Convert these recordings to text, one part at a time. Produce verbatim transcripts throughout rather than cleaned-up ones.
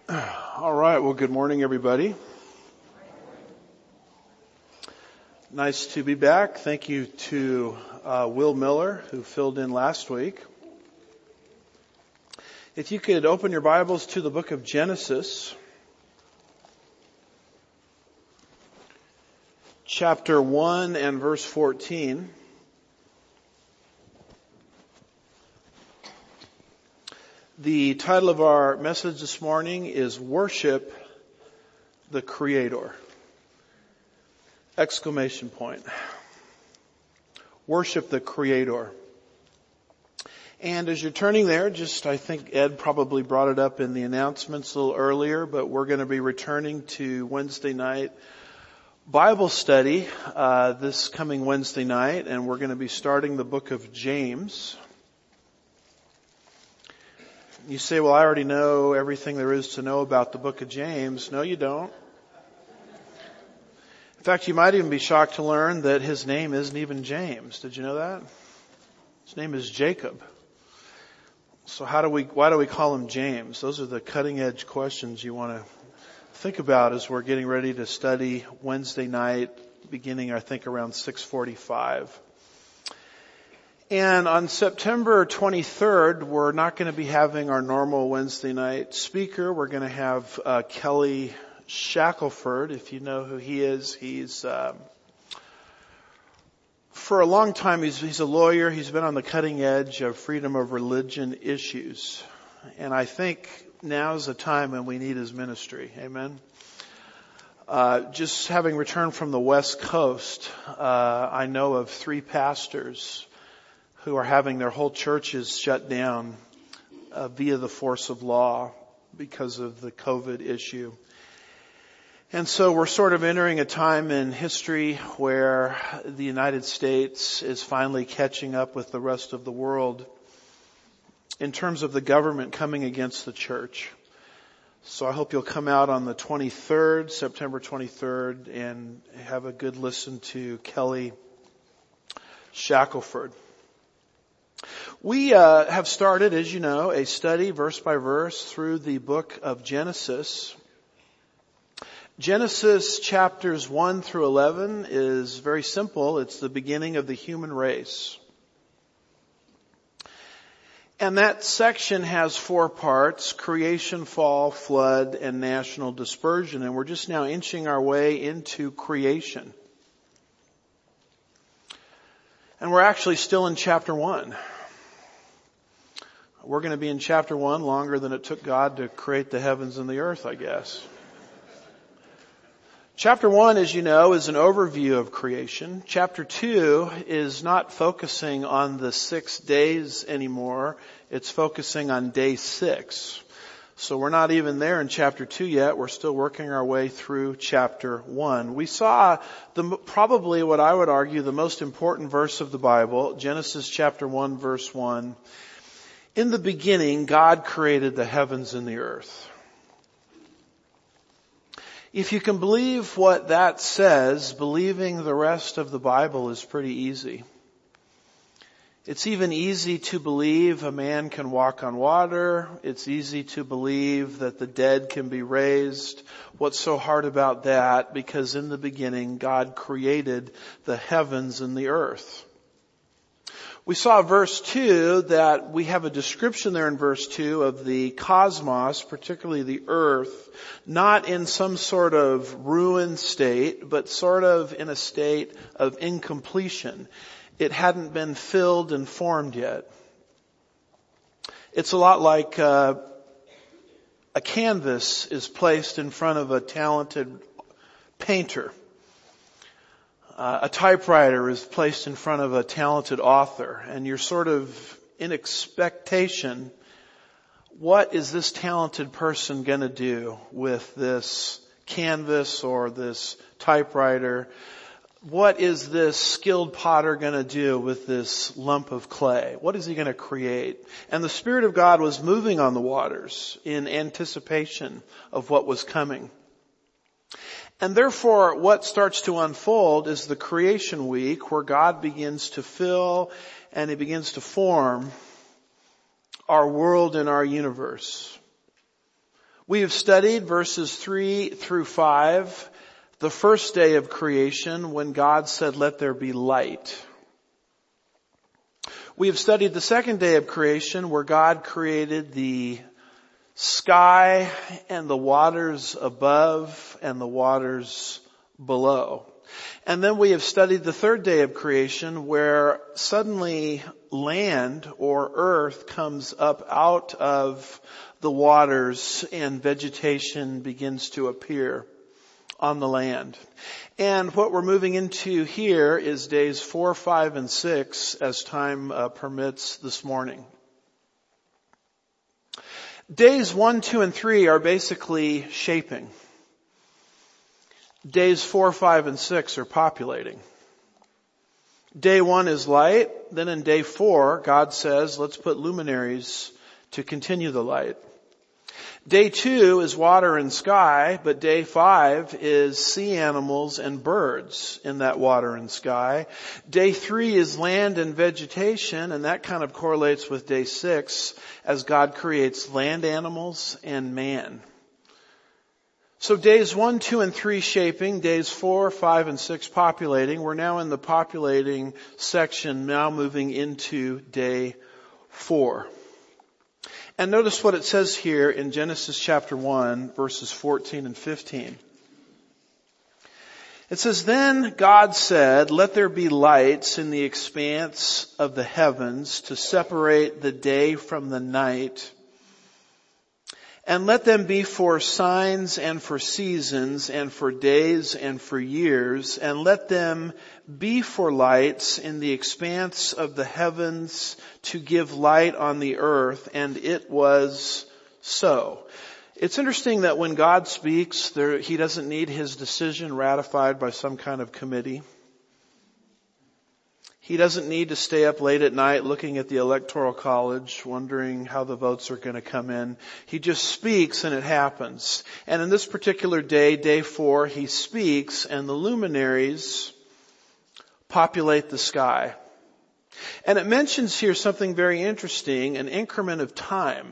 All right. Well, good morning, everybody. Nice to be back. Thank you to uh, Will Miller, who filled in last week. If you could open your Bibles to the book of Genesis, chapter one and verse fourteen. The title of our message this morning is Worship the Creator. Exclamation point. Worship the Creator. And as you're turning there, just I think Ed probably brought it up in the announcements a little earlier, but we're going to be returning to Wednesday night Bible study uh, this coming Wednesday night, and we're going to be starting the book of James. You say, well, I already know everything there is to know about the book of James. No, you don't. In fact, you might even be shocked to learn that his name isn't even James. Did you know that? His name is Jacob. So how do we, why do we call him James? Those are the cutting edge questions you want to think about as we're getting ready to study Wednesday night, beginning, I think, around six forty-five. And on September twenty-third, we're not going to be having our normal Wednesday night speaker. We're going to have uh, Kelly Shackelford. If you know who he is, he's uh, for a long time he's, he's a lawyer. He's been on the cutting edge of freedom of religion issues, and I think now's the time when we need his ministry. Amen. Uh, just having returned from the West Coast, uh, I know of three pastors who are having their whole churches shut down uh, via the force of law because of the COVID issue. And so we're sort of entering a time in history where the United States is finally catching up with the rest of the world in terms of the government coming against the church. So I hope you'll come out on the twenty-third, September twenty-third, and have a good listen to Kelly Shackelford. We uh, have started, as you know, a study verse by verse through the book of Genesis. Genesis chapters one through eleven is very simple. It's the beginning of the human race. And that section has four parts: creation, fall, flood, and national dispersion. And we're just now inching our way into creation. And we're actually still in chapter one. We're going to be in chapter one longer than it took God to create the heavens and the earth, I guess. Chapter one, as you know, is an overview of creation. Chapter two is not focusing on the six days anymore. It's focusing on day six. So we're not even there in chapter two yet. We're still working our way through chapter one. We saw the, probably what I would argue the most important verse of the Bible, Genesis chapter one, verse one. In the beginning, God created the heavens and the earth. If you can believe what that says, believing the rest of the Bible is pretty easy. It's even easy to believe a man can walk on water. It's easy to believe that the dead can be raised. What's so hard about that? Because in the beginning, God created the heavens and the earth. We saw verse two that we have a description there in verse two of the cosmos, particularly the earth, not in some sort of ruined state, but sort of in a state of incompletion. It hadn't been filled and formed yet. It's a lot like uh, a canvas is placed in front of a talented painter. Uh, a typewriter is placed in front of a talented author, and you're sort of in expectation, what is this talented person going to do with this canvas or this typewriter? What is this skilled potter going to do with this lump of clay? What is he going to create? And the Spirit of God was moving on the waters in anticipation of what was coming. And therefore, what starts to unfold is the creation week where God begins to fill and He begins to form our world and our universe. We have studied verses three through five, the first day of creation when God said, "Let there be light." We have studied the second day of creation where God created the sky and the waters above and the waters below. And then we have studied the third day of creation where suddenly land or earth comes up out of the waters and vegetation begins to appear on the land. And what we're moving into here is days four, five, and six as time uh, permits this morning. Days one, two, and three are basically shaping. Days four, five, and six are populating. Day one is light. Then in day four, God says, let's put luminaries to continue the light. Day two is water and sky, but day five is sea animals and birds in that water and sky. Day three is land and vegetation, and that kind of correlates with day six as God creates land animals and man. So days one, two, and three shaping, days four, five, and six populating. We're now in the populating section, now moving into day four. And notice what it says here in Genesis chapter one, verses fourteen and fifteen. It says, "Then God said, let there be lights in the expanse of the heavens to separate the day from the night. And let them be for signs and for seasons and for days and for years. And let them be for lights in the expanse of the heavens to give light on the earth." And it was so. It's interesting that when God speaks, there, He doesn't need His decision ratified by some kind of committee. He doesn't need to stay up late at night looking at the Electoral College, wondering how the votes are going to come in. He just speaks and it happens. And in this particular day, day four, He speaks and the luminaries populate the sky. And it mentions here something very interesting, an increment of time.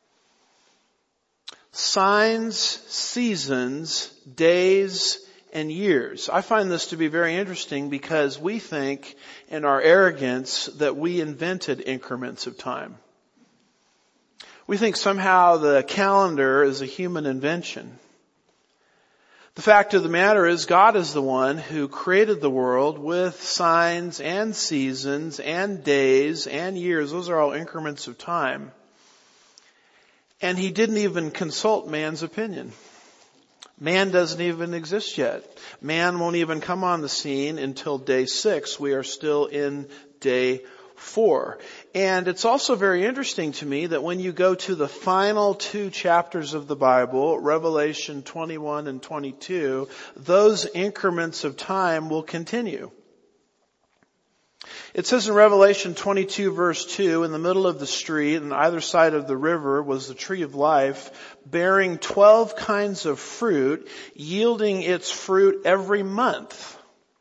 Signs, seasons, days, and years. I find this to be very interesting because we think in our arrogance that we invented increments of time. We think somehow the calendar is a human invention. The fact of the matter is God is the one who created the world with signs and seasons and days and years. Those are all increments of time. And He didn't even consult man's opinion. Man doesn't even exist yet. Man won't even come on the scene until day six. We are still in day four. And it's also very interesting to me that when you go to the final two chapters of the Bible, Revelation twenty-one and twenty-two, those increments of time will continue. It says in Revelation twenty-two verse two, in the middle of the street on either side of the river was the tree of life, bearing twelve kinds of fruit, yielding its fruit every month.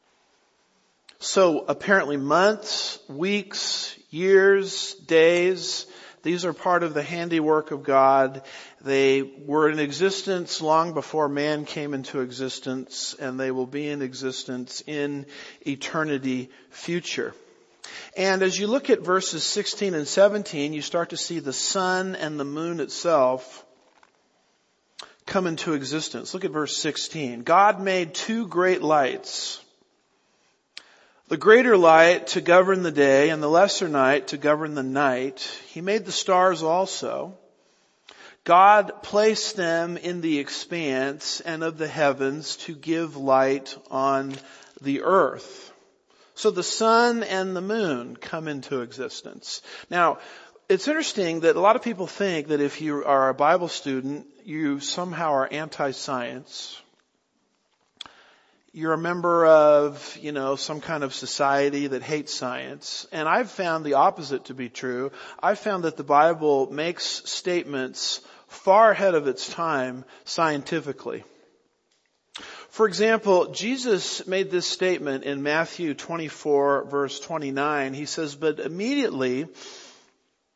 So apparently months, weeks, years, days, these are part of the handiwork of God. They were in existence long before man came into existence, and they will be in existence in eternity future. And as you look at verses sixteen and seventeen, you start to see the sun and the moon itself come into existence. Look at verse sixteen. God made two great lights. The greater light to govern the day and the lesser night to govern the night. He made the stars also. God placed them in the expanse and of the heavens to give light on the earth. So the sun and the moon come into existence. Now, it's interesting that a lot of people think that if you are a Bible student, you somehow are anti-science. You're a member of, you know, some kind of society that hates science. And I've found the opposite to be true. I've found that the Bible makes statements far ahead of its time scientifically. For example, Jesus made this statement in Matthew twenty-four verse twenty-nine. He says, "But immediately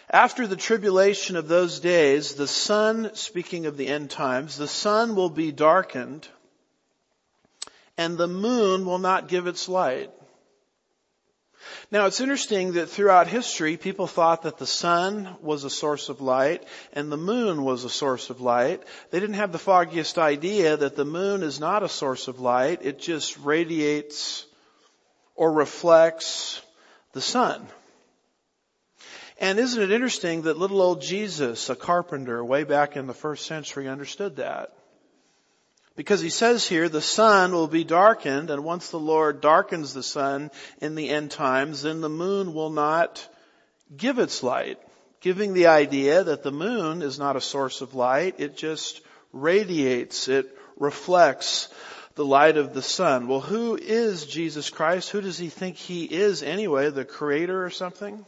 After the tribulation of those days, the sun, speaking of the end times, the sun will be darkened and the moon will not give its light. Now it's interesting that throughout history, people thought that the sun was a source of light and the moon was a source of light. They didn't have the foggiest idea that the moon is not a source of light. It just radiates or reflects the sun. And isn't it interesting that little old Jesus, a carpenter way back in the first century, understood that? Because he says here, the sun will be darkened, and once the Lord darkens the sun in the end times, then the moon will not give its light, giving the idea that the moon is not a source of light. It just radiates, it reflects the light of the sun. Well, who is Jesus Christ? Who does he think he is anyway? The creator or something?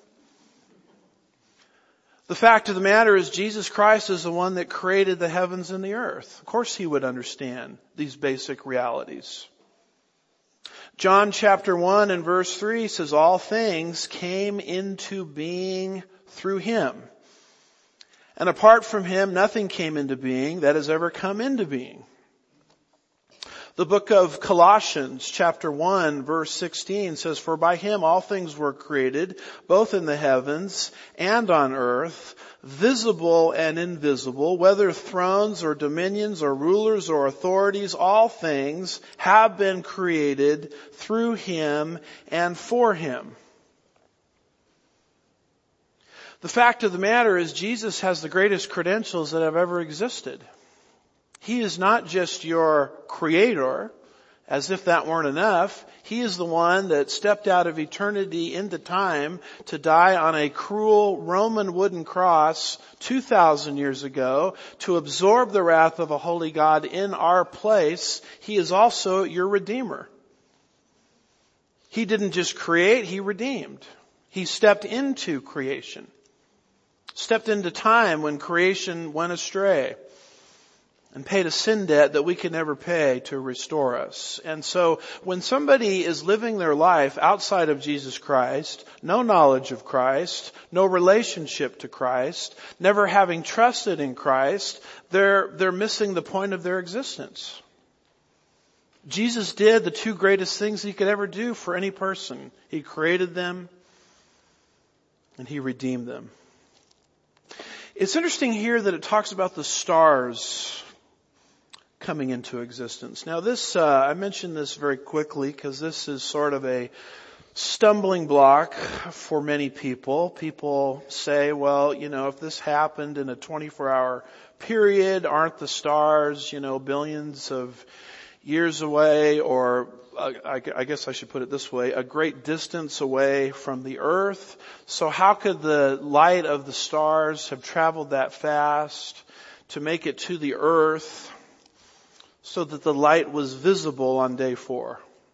The fact of the matter is Jesus Christ is the one that created the heavens and the earth. Of course he would understand these basic realities. John chapter one and verse three says, all things came into being through him. And apart from him, nothing came into being that has ever come into being. The book of Colossians chapter one verse sixteen says, for by him all things were created, both in the heavens and on earth, visible and invisible, whether thrones or dominions or rulers or authorities, all things have been created through him and for him. The fact of the matter is Jesus has the greatest credentials that have ever existed. He is not just your creator, as if that weren't enough. He is the one that stepped out of eternity into time to die on a cruel Roman wooden cross two thousand years ago to absorb the wrath of a holy God in our place. He is also your Redeemer. He didn't just create, he redeemed. He stepped into creation. Stepped into time when creation went astray. And paid a sin debt that we could never pay to restore us. And so when somebody is living their life outside of Jesus Christ, no knowledge of Christ, no relationship to Christ, never having trusted in Christ, they're, they're missing the point of their existence. Jesus did the two greatest things he could ever do for any person. He created them and he redeemed them. It's interesting here that it talks about the stars coming into existence. Now this, uh, I mentioned this very quickly because this is sort of a stumbling block for many people. People say, well, you know, if this happened in a twenty-four hour period, aren't the stars, you know, billions of years away, or uh, I, I guess I should put it this way, a great distance away from the earth? So how could the light of the stars have traveled that fast to make it to the earth so that the light was visible on day four?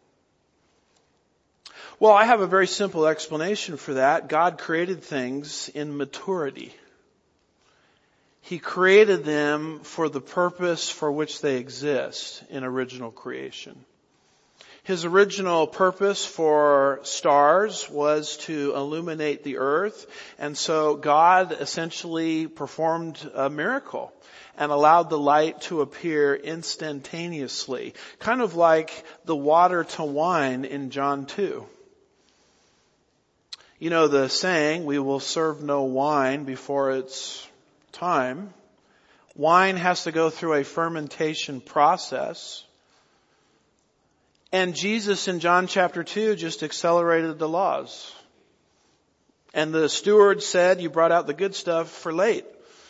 Well, I have a very simple explanation for that. God created things in maturity. He created them for the purpose for which they exist in original creation. His original purpose for stars was to illuminate the earth, and so God essentially performed a miracle and allowed the light to appear instantaneously, kind of like the water to wine in John two. You know the saying, we will serve no wine before its time. Wine has to go through a fermentation process. And Jesus in John chapter two just accelerated the laws. And the steward said, you brought out the good stuff for late.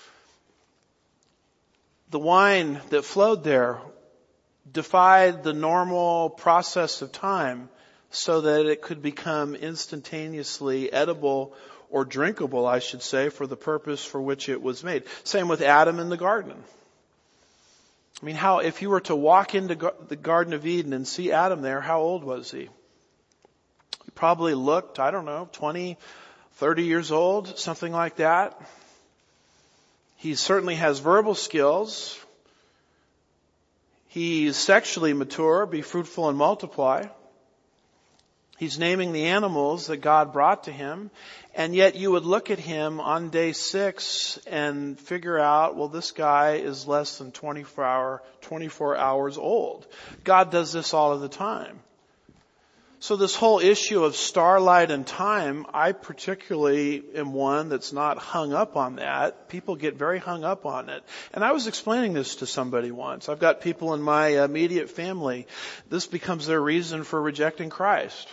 The wine that flowed there defied the normal process of time so that it could become instantaneously edible or drinkable, I should say, for the purpose for which it was made. Same with Adam in the garden. I mean, how, if you were to walk into the Garden of Eden and see Adam there, how old was he? He probably looked, I don't know, twenty, thirty years old, something like that. He certainly has verbal skills. He's sexually mature, be fruitful and multiply. He's naming the animals that God brought to him. And yet you would look at him on day six and figure out, well, this guy is less than twenty-four, hour, twenty-four hours old. God does this all of the time. So this whole issue of starlight and time, I particularly am one that's not hung up on that. People get very hung up on it. And I was explaining this to somebody once. I've got people in my immediate family. This becomes their reason for rejecting Christ.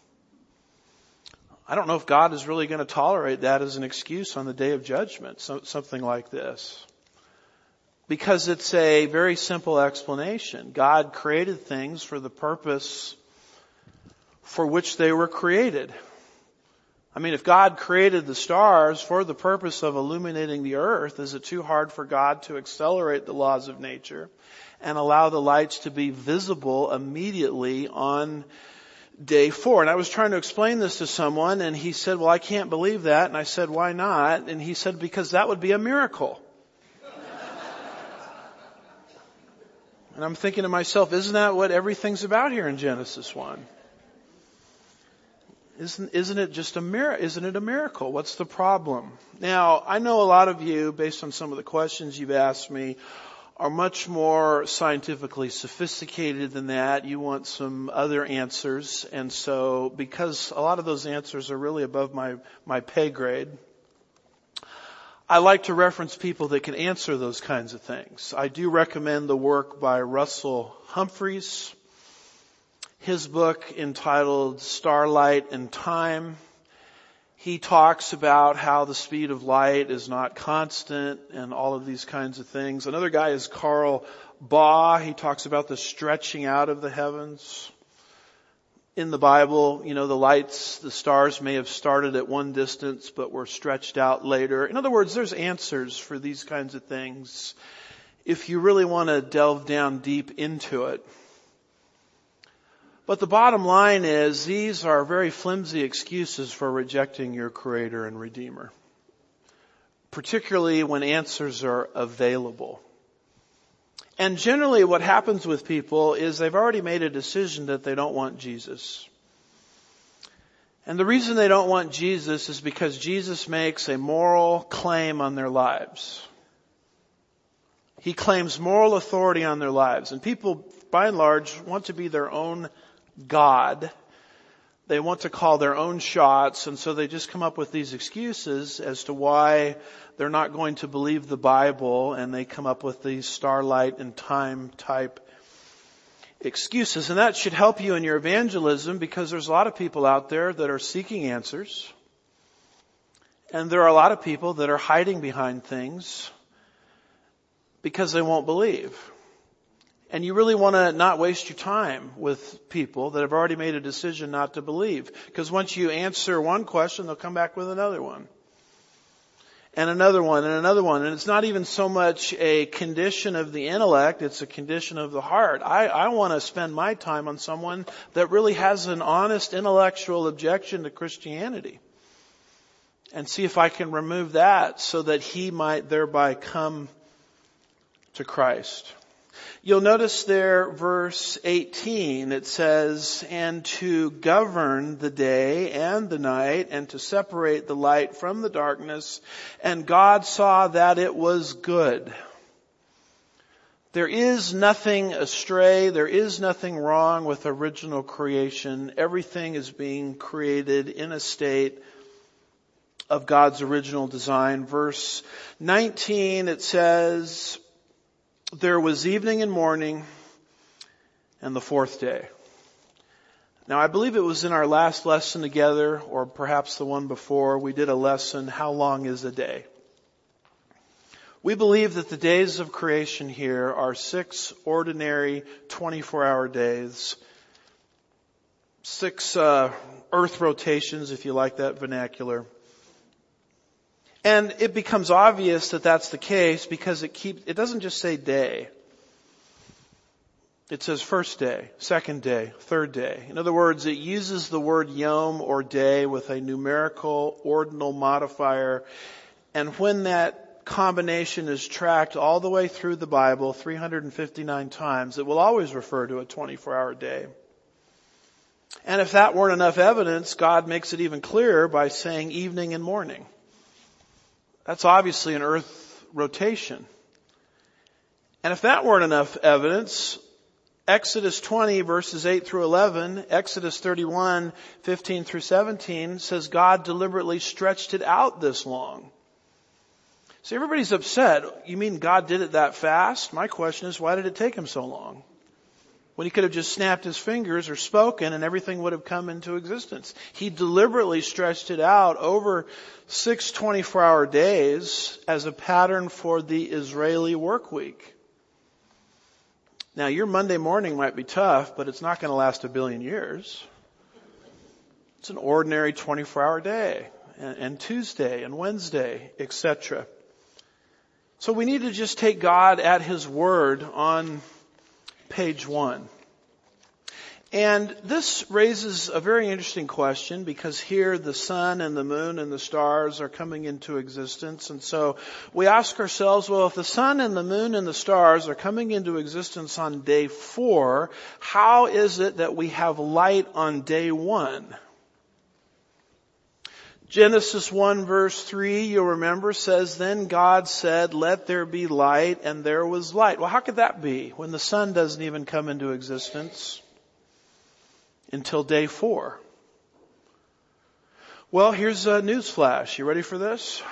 I don't know if God is really going to tolerate that as an excuse on the day of judgment, so, something like this. Because it's a very simple explanation. God created things for the purpose for which they were created. I mean, if God created the stars for the purpose of illuminating the earth, is it too hard for God to accelerate the laws of nature and allow the lights to be visible immediately on day four? And I was trying to explain this to someone, and he said, well, I can't believe that. And I said, why not? And he said, because that would be a miracle. And I'm thinking to myself, isn't that what everything's about here in Genesis one? Isn't, isn't it just a miracle? Isn't it a miracle? What's the problem? Now, I know a lot of you, based on some of the questions you've asked me, are much more scientifically sophisticated than that. You want some other answers. And so, because a lot of those answers are really above my, my pay grade, I like to reference people that can answer those kinds of things. I do recommend the work by Russell Humphreys. His book entitled Starlight and Time. He talks about how the speed of light is not constant and all of these kinds of things. Another guy is Carl Baugh. He talks about the stretching out of the heavens. In the Bible, you know, the lights, the stars may have started at one distance but were stretched out later. In other words, there's answers for these kinds of things if you really want to delve down deep into it. But the bottom line is these are very flimsy excuses for rejecting your Creator and Redeemer, particularly when answers are available. And generally what happens with people is they've already made a decision that they don't want Jesus. And the reason they don't want Jesus is because Jesus makes a moral claim on their lives. He claims moral authority on their lives. And people, by and large, want to be their own God. They want to call their own shots, and so they just come up with these excuses as to why they're not going to believe the Bible, and they come up with these starlight and time type excuses. And that should help you in your evangelism, because there's a lot of people out there that are seeking answers, and there are a lot of people that are hiding behind things because they won't believe. And you really want to not waste your time with people that have already made a decision not to believe. Because once you answer one question, they'll come back with another one. And another one, and another one. And it's not even so much a condition of the intellect, it's a condition of the heart. I, I want to spend my time on someone that really has an honest intellectual objection to Christianity. And see if I can remove that so that he might thereby come to Christ. You'll notice there, verse eighteen, it says, and to govern the day and the night, and to separate the light from the darkness, and God saw that it was good. There is nothing astray, there is nothing wrong with original creation. Everything is being created in a state of God's original design. Verse nineteen, it says, there was evening and morning and the fourth day. Now, I believe it was in our last lesson together, or perhaps the one before, we did a lesson, How Long is a Day? We believe that the days of creation here are six ordinary twenty-four hour days, six uh, earth rotations, if you like that vernacular. And it becomes obvious that that's the case because it keeps, it doesn't just say day. It says first day, second day, third day. In other words, it uses the word yom or day with a numerical ordinal modifier. And when that combination is tracked all the way through the Bible, three hundred fifty-nine times, it will always refer to a twenty-four hour day. And if that weren't enough evidence, God makes it even clearer by saying evening and morning. That's obviously an earth rotation. And if that weren't enough evidence, Exodus twenty verses eight through eleven, Exodus thirty-one, fifteen through seventeen says God deliberately stretched it out this long. See, everybody's upset. You mean God did it that fast? My question is, why did it take him so long? When he could have just snapped his fingers or spoken and everything would have come into existence. He deliberately stretched it out over six twenty-four hour days as a pattern for the Israeli work week. Now, your Monday morning might be tough, but it's not going to last a billion years. It's an ordinary twenty-four hour day, and, and Tuesday and Wednesday, et cetera. So we need to just take God at His word on page one. And this raises a very interesting question, because here the sun and the moon and the stars are coming into existence. And so we ask ourselves, well, if the sun and the moon and the stars are coming into existence on day four, how is it that we have light on day one? Genesis one verse three, you'll remember, says, then God said, let there be light, and there was light. Well, how could that be when the sun doesn't even come into existence until day four? Well, here's a news flash. You ready for this?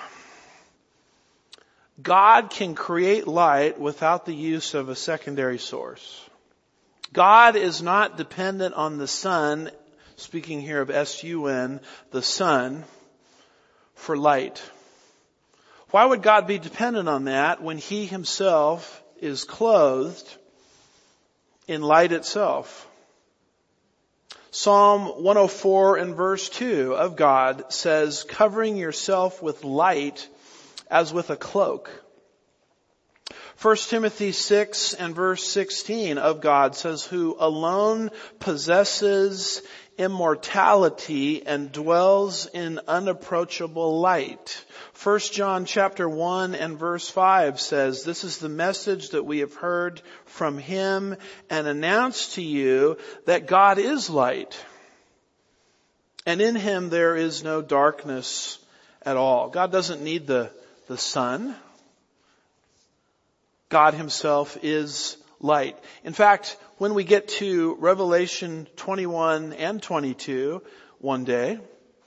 God can create light without the use of a secondary source. God is not dependent on the sun, speaking here of S U N, the sun, for light. Why would God be dependent on that when He Himself is clothed in light itself? Psalm one oh four and verse two of God says, covering yourself with light as with a cloak. First Timothy six and verse sixteen of God says, who alone possesses immortality and dwells in unapproachable light. First John chapter one and verse five says, this is the message that we have heard from Him and announced to you, that God is light, and in Him there is no darkness at all. God doesn't need the, the sun. God Himself is light. In fact, when we get to Revelation twenty-one and twenty-two one day,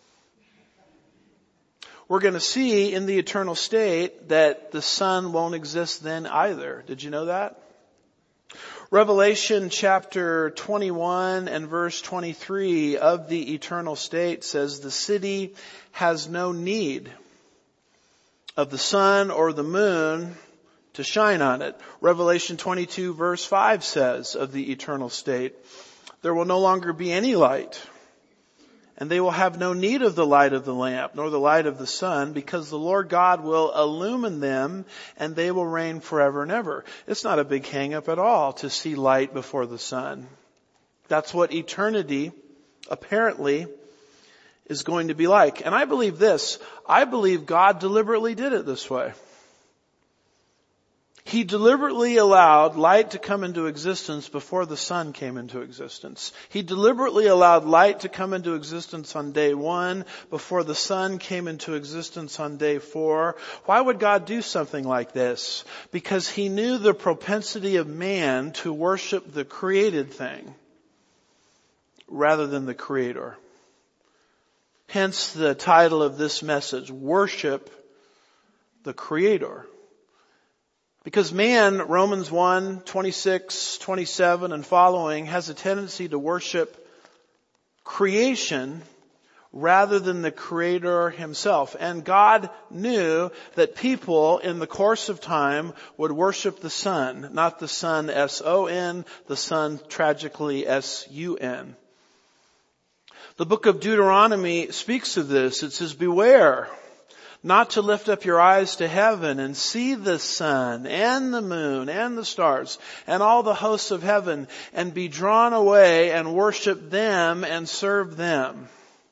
we're going to see in the eternal state that the sun won't exist then either. Did you know that? Revelation chapter twenty-one and verse twenty-three of the eternal state says, the city has no need of the sun or the moon to shine on it. Revelation twenty-two verse five says of the eternal state, there will no longer be any light, and they will have no need of the light of the lamp, nor the light of the sun, because the Lord God will illumine them, and they will reign forever and ever. It's not a big hang-up at all to see light before the sun. That's what eternity apparently is going to be like. And I believe this. I believe God deliberately did it this way. He deliberately allowed light to come into existence before the sun came into existence. He deliberately allowed light to come into existence on day one before the sun came into existence on day four. Why would God do something like this? Because He knew the propensity of man to worship the created thing rather than the Creator. Hence the title of this message, Worship the Creator. Because man, Romans one, twenty-six, twenty-seven and following, has a tendency to worship creation rather than the Creator Himself. And God knew that people in the course of time would worship the sun, not the sun S O N, the sun tragically S U N. The book of Deuteronomy speaks of this. It says, beware not to lift up your eyes to heaven and see the sun and the moon and the stars and all the hosts of heaven, and be drawn away and worship them and serve them,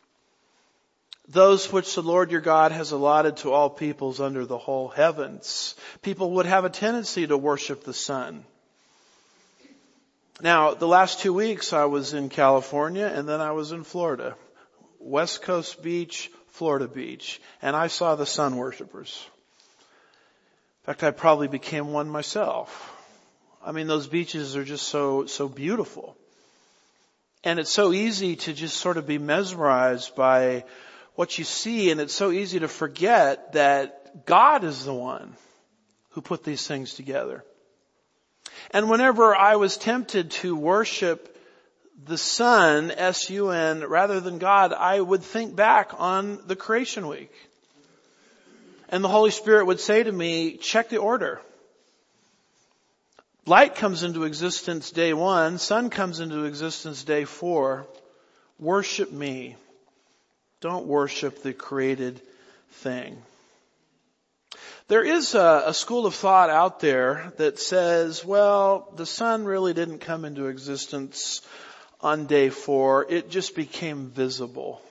those which the Lord your God has allotted to all peoples under the whole heavens. People would have a tendency to worship the sun. Now, the last two weeks I was in California and then I was in Florida. West Coast Beach, Florida Beach. And I saw the sun worshipers. In fact, I probably became one myself. I mean, those beaches are just so, so beautiful. And it's so easy to just sort of be mesmerized by what you see, and it's so easy to forget that God is the one who put these things together. And whenever I was tempted to worship the sun, S U N, rather than God, I would think back on the creation week. And the Holy Spirit would say to me, check the order. Light comes into existence day one, sun comes into existence day four. Worship me. Don't worship the created thing. There is a, a school of thought out there that says, well, the sun really didn't come into existence on day four. It just became visible.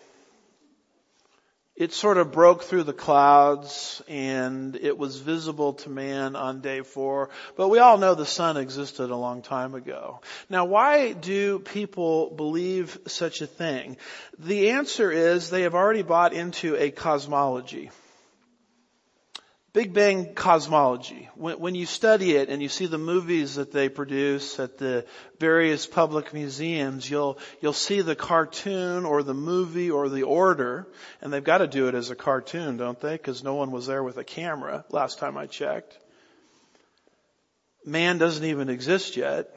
It sort of broke through the clouds and it was visible to man on day four. But we all know the sun existed a long time ago. Now, why do people believe such a thing? The answer is they have already bought into a cosmology. Big Bang cosmology. When, when you study it and you see the movies that they produce at the various public museums, you'll, you'll see the cartoon or the movie or the order. And they've got to do it as a cartoon, don't they? Because no one was there with a camera last time I checked. Man doesn't even exist yet.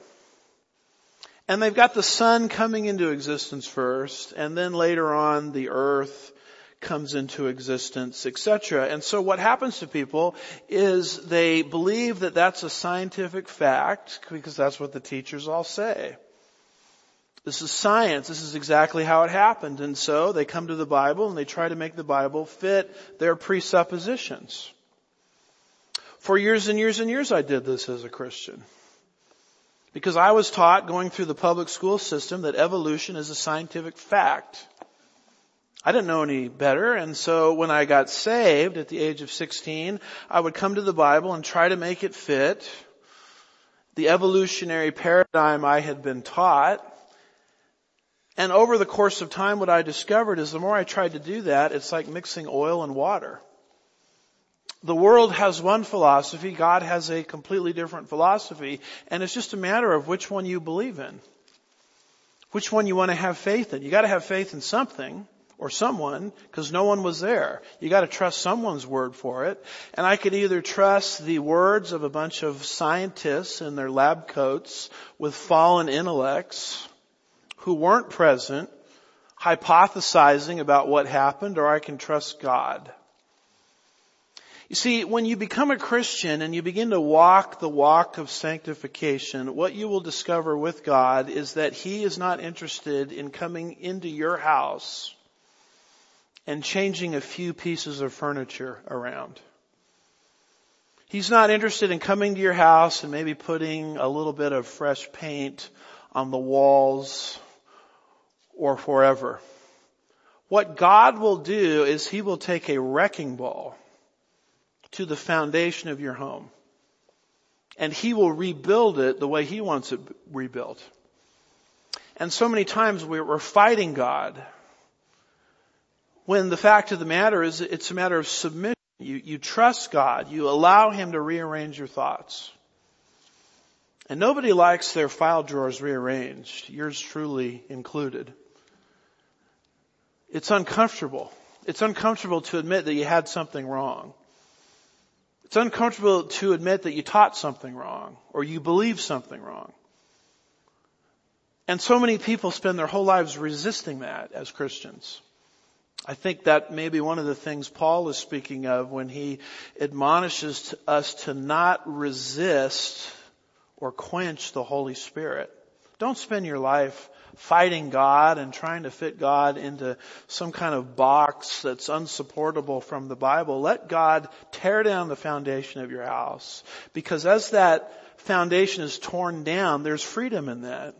And they've got the sun coming into existence first, and then later on the earth comes into existence, et cetera. And so what happens to people is they believe that that's a scientific fact because that's what the teachers all say. This is science. This is exactly how it happened. And so they come to the Bible and they try to make the Bible fit their presuppositions. For years and years and years I did this as a Christian. Because I was taught going through the public school system that evolution is a scientific fact. I didn't know any better, and so when I got saved at the age of sixteen, I would come to the Bible and try to make it fit the evolutionary paradigm I had been taught. And over the course of time, what I discovered is the more I tried to do that, it's like mixing oil and water. The world has one philosophy, God has a completely different philosophy, and it's just a matter of which one you believe in. Which one you want to have faith in. You got to have faith in something. Or someone, because no one was there. You got to trust someone's word for it. And I could either trust the words of a bunch of scientists in their lab coats with fallen intellects who weren't present, hypothesizing about what happened, or I can trust God. You see, when you become a Christian and you begin to walk the walk of sanctification, what you will discover with God is that He is not interested in coming into your house and changing a few pieces of furniture around. He's not interested in coming to your house and maybe putting a little bit of fresh paint on the walls or forever. What God will do is He will take a wrecking ball to the foundation of your home, and He will rebuild it the way He wants it rebuilt. And so many times we're fighting God, when the fact of the matter is it's a matter of submission. You, you trust God. You allow Him to rearrange your thoughts. And nobody likes their file drawers rearranged, yours truly included. It's uncomfortable. It's uncomfortable to admit that you had something wrong. It's uncomfortable to admit that you taught something wrong or you believe something wrong. And so many people spend their whole lives resisting that as Christians. I think that may be one of the things Paul is speaking of when he admonishes us to not resist or quench the Holy Spirit. Don't spend your life fighting God and trying to fit God into some kind of box that's unsupportable from the Bible. Let God tear down the foundation of your house. Because as that foundation is torn down, there's freedom in that.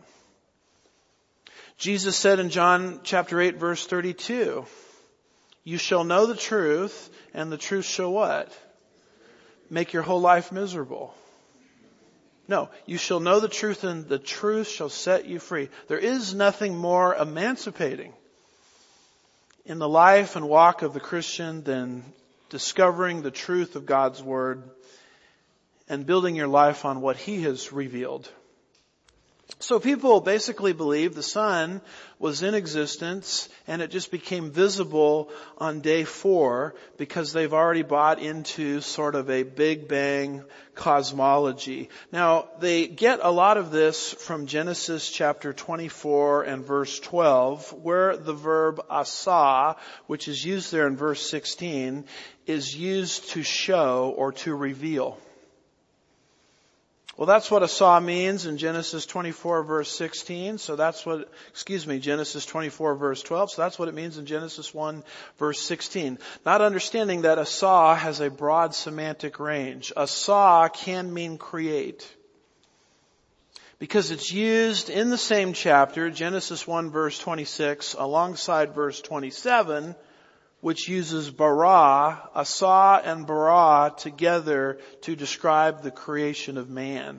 Jesus said in John chapter eight verse thirty-two, you shall know the truth, and the truth shall what? Make your whole life miserable. No, you shall know the truth and the truth shall set you free. There is nothing more emancipating in the life and walk of the Christian than discovering the truth of God's Word and building your life on what He has revealed. So people basically believe the sun was in existence and it just became visible on day four because they've already bought into sort of a Big Bang cosmology. Now, they get a lot of this from Genesis chapter twenty-four and verse twelve, where the verb asa, which is used there in verse sixteen, is used to show or to reveal. Well, that's what asa means in Genesis twenty-four verse sixteen. So that's what, excuse me, Genesis twenty-four verse twelve. So that's what it means in Genesis one verse sixteen. Not understanding that asa has a broad semantic range. Asa can mean create. Because it's used in the same chapter, Genesis one verse twenty-six, alongside verse twenty-seven, which uses bara, asa and bara together to describe the creation of man.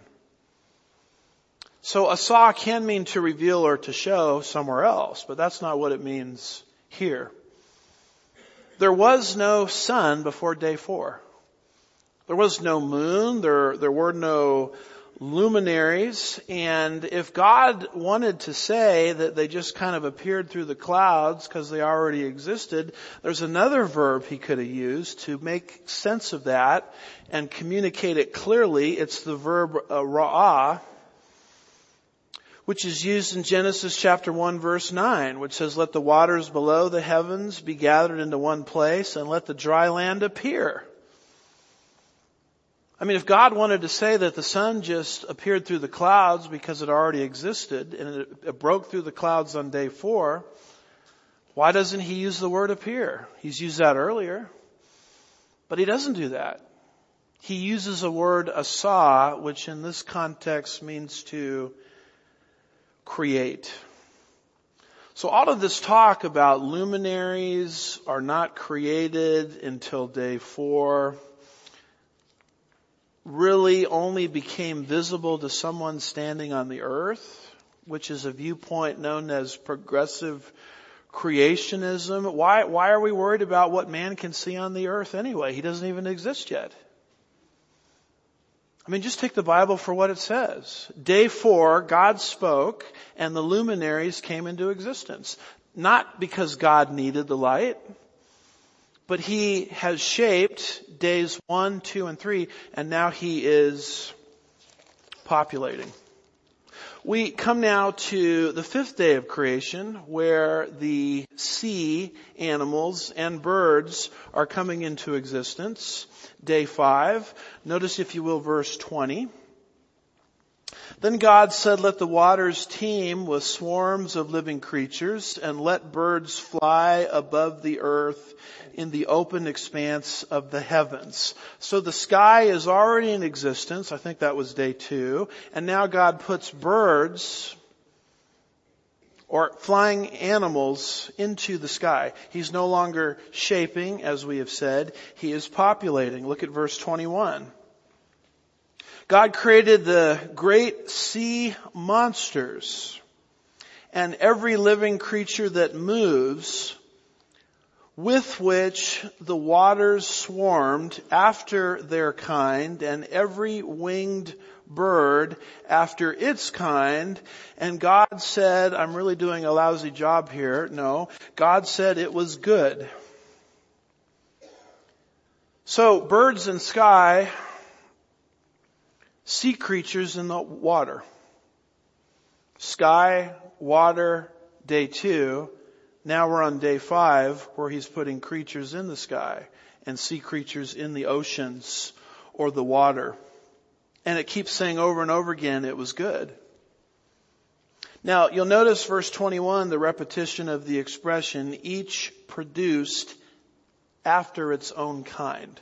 So asa can mean to reveal or to show somewhere else, but that's not what it means here. There was no sun before day four. There was no moon, there, there were no luminaries, and if God wanted to say that they just kind of appeared through the clouds because they already existed, there's another verb He could have used to make sense of that and communicate it clearly. It's the verb uh, ra'ah, which is used in Genesis chapter one verse nine, which says, let the waters below the heavens be gathered into one place and let the dry land appear. I mean, if God wanted to say that the sun just appeared through the clouds because it already existed and it, it broke through the clouds on day four, why doesn't He use the word appear? He's used that earlier. But He doesn't do that. He uses a word asa, which in this context means to create. So all of this talk about luminaries are not created until day four really only became visible to someone standing on the earth, which is a viewpoint known as progressive creationism. Why, why are we worried about what man can see on the earth anyway? He doesn't even exist yet. I mean, just take the Bible for what it says. Day four, God spoke and the luminaries came into existence. Not because God needed the light, but He has shaped days one, two, and three, and now He is populating. We come now to the fifth day of creation, where the sea animals and birds are coming into existence. Day five. Notice, if you will, verse twenty. Then God said, let the waters teem with swarms of living creatures, and let birds fly above the earth in the open expanse of the heavens. So the sky is already in existence. I think that was day two. And now God puts birds or flying animals into the sky. He's no longer shaping, as we have said. He is populating. Look at verse twenty-one. God created the great sea monsters and every living creature that moves, with which the waters swarmed after their kind, and every winged bird after its kind. And God said, I'm really doing a lousy job here. No, God said it was good. So birds in sky, sea creatures in the water. Sky, water, day two. Now we're on day five, where He's putting creatures in the sky and sea creatures in the oceans or the water. And it keeps saying over and over again, it was good. Now you'll notice verse twenty-one, the repetition of the expression, each produced after its own kind.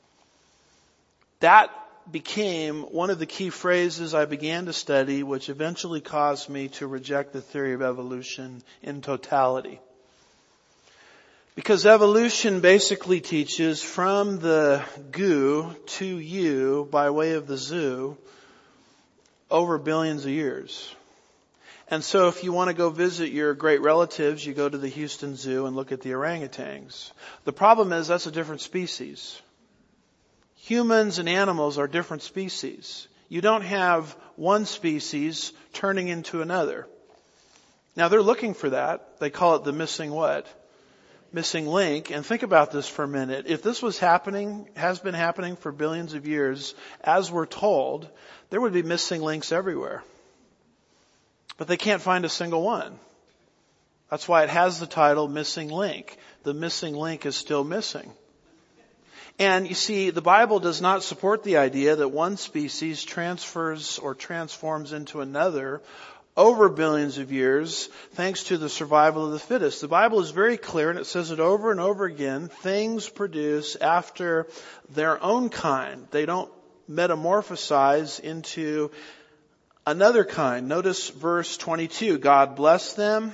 That became one of the key phrases I began to study, which eventually caused me to reject the theory of evolution in totality. Because evolution basically teaches from the goo to you by way of the zoo, over billions of years. And so if you want to go visit your great relatives, you go to the Houston Zoo and look at the orangutans. The problem is that's a different species. Humans and animals are different species. You don't have one species turning into another. Now they're looking for that. They call it the missing what? Missing link. And think about this for a minute. If this was happening, has been happening for billions of years, as we're told, there would be missing links everywhere. But they can't find a single one. That's why it has the title Missing Link. The missing link is still missing. And you see, the Bible does not support the idea that one species transfers or transforms into another over billions of years thanks to the survival of the fittest. The Bible is very clear, and it says it over and over again, things produce after their own kind. They don't metamorphosize into another kind. Notice verse twenty-two. God blessed them,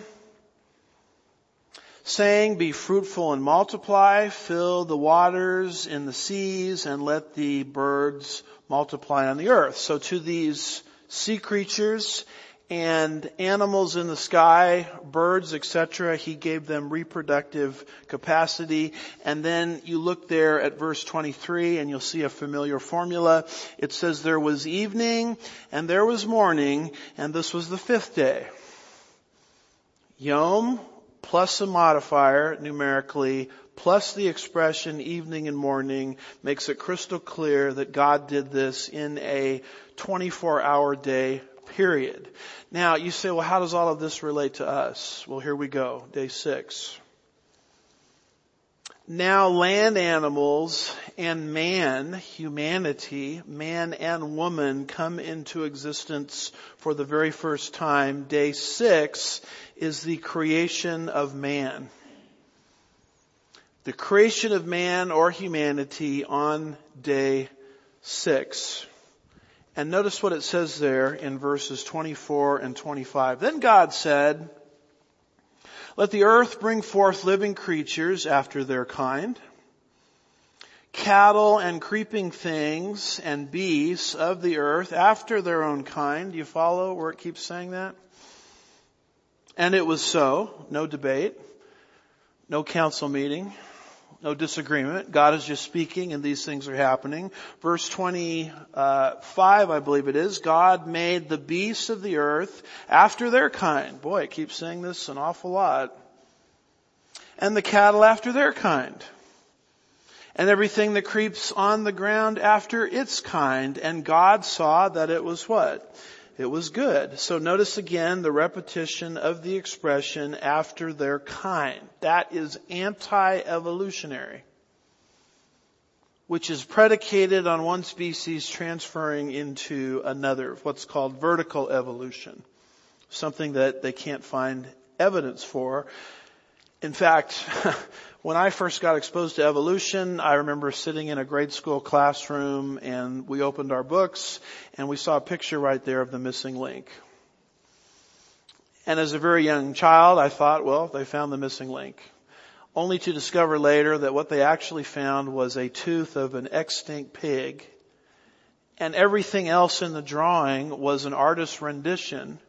saying, be fruitful and multiply, fill the waters in the seas, and let the birds multiply on the earth. So to these sea creatures and animals in the sky, birds, et cetera, he gave them reproductive capacity. And then you look there at verse twenty-three and you'll see a familiar formula. It says there was evening and there was morning, and this was the fifth day. Yom plus a modifier numerically plus the expression evening and morning makes it crystal clear that God did this in a twenty-four hour day period. Now, you say, well, how does all of this relate to us? Well, here we go. Day six. Now land animals and man, humanity, man and woman come into existence for the very first time. Day six is the creation of man. The creation of man or humanity on day six. And notice what it says there in verses twenty-four and twenty-five. Then God said, let the earth bring forth living creatures after their kind, cattle and creeping things and beasts of the earth after their own kind. Do you follow where it keeps saying that? And it was so. No debate. No council meeting. No disagreement. God is just speaking and these things are happening. Verse twenty-five, I believe it is. God made the beasts of the earth after their kind. Boy, it keeps saying this an awful lot. And the cattle after their kind. And everything that creeps on the ground after its kind. And God saw that it was what? It was good. So notice again the repetition of the expression after their kind. That is anti-evolutionary, which is predicated on one species transferring into another, what's called vertical evolution, something that they can't find evidence for. In fact, when I first got exposed to evolution, I remember sitting in a grade school classroom and we opened our books and we saw a picture right there of the missing link. And as a very young child, I thought, well, they found the missing link. Only to discover later that what they actually found was a tooth of an extinct pig. And everything else in the drawing was an artist's rendition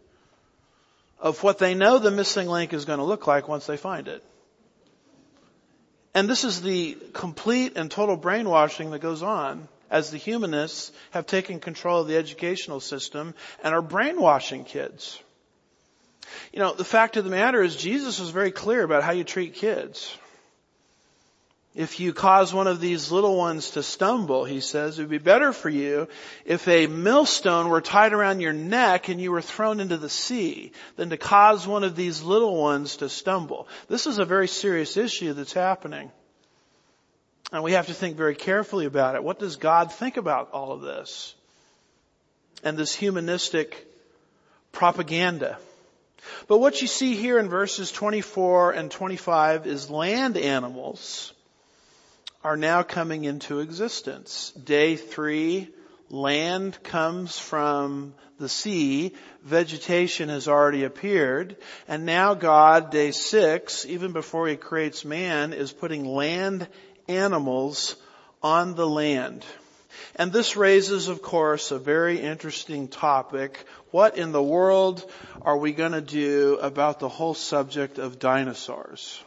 of what they know the missing link is going to look like once they find it. And this is the complete and total brainwashing that goes on as the humanists have taken control of the educational system and are brainwashing kids. You know, the fact of the matter is Jesus was very clear about how you treat kids. If you cause one of these little ones to stumble, he says, it would be better for you if a millstone were tied around your neck and you were thrown into the sea than to cause one of these little ones to stumble. This is a very serious issue that's happening. And we have to think very carefully about it. What does God think about all of this? And this humanistic propaganda. But what you see here in verses twenty-four and twenty-five is land animals are now coming into existence. Day three, land comes from the sea. Vegetation has already appeared. And now God, day six, even before he creates man, is putting land animals on the land. And this raises, of course, a very interesting topic. What in the world are we going to do about the whole subject of dinosaurs?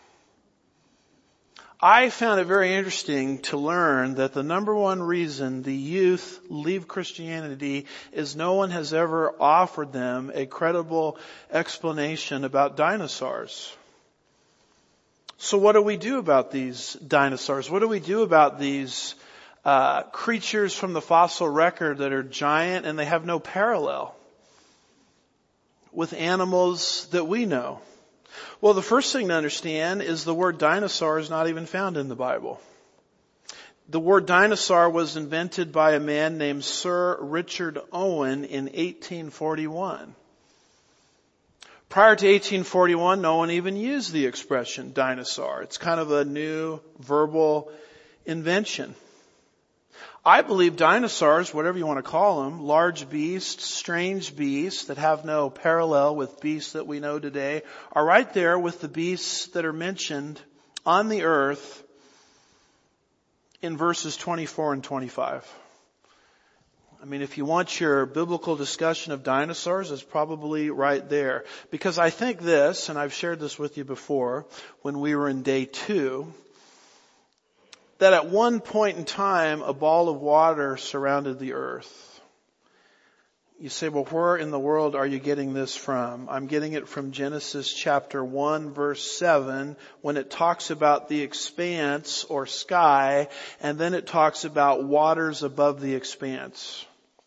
I found it very interesting to learn that the number one reason the youth leave Christianity is no one has ever offered them a credible explanation about dinosaurs. So what do we do about these dinosaurs? What do we do about these uh, creatures from the fossil record that are giant and they have no parallel with animals that we know? Well, the first thing to understand is the word dinosaur is not even found in the Bible. The word dinosaur was invented by a man named Sir Richard Owen in eighteen forty-one. Prior to eighteen forty-one, no one even used the expression dinosaur. It's kind of a new verbal invention. I believe dinosaurs, whatever you want to call them, large beasts, strange beasts that have no parallel with beasts that we know today, are right there with the beasts that are mentioned on the earth in verses twenty-four and twenty-five. I mean, if you want your biblical discussion of dinosaurs, it's probably right there. Because I think this, and I've shared this with you before when we were in day two, that at one point in time, a ball of water surrounded the earth. You say, well, where in the world are you getting this from? I'm getting it from Genesis chapter one, verse seven, when it talks about the expanse or sky, and then it talks about waters above the expanse.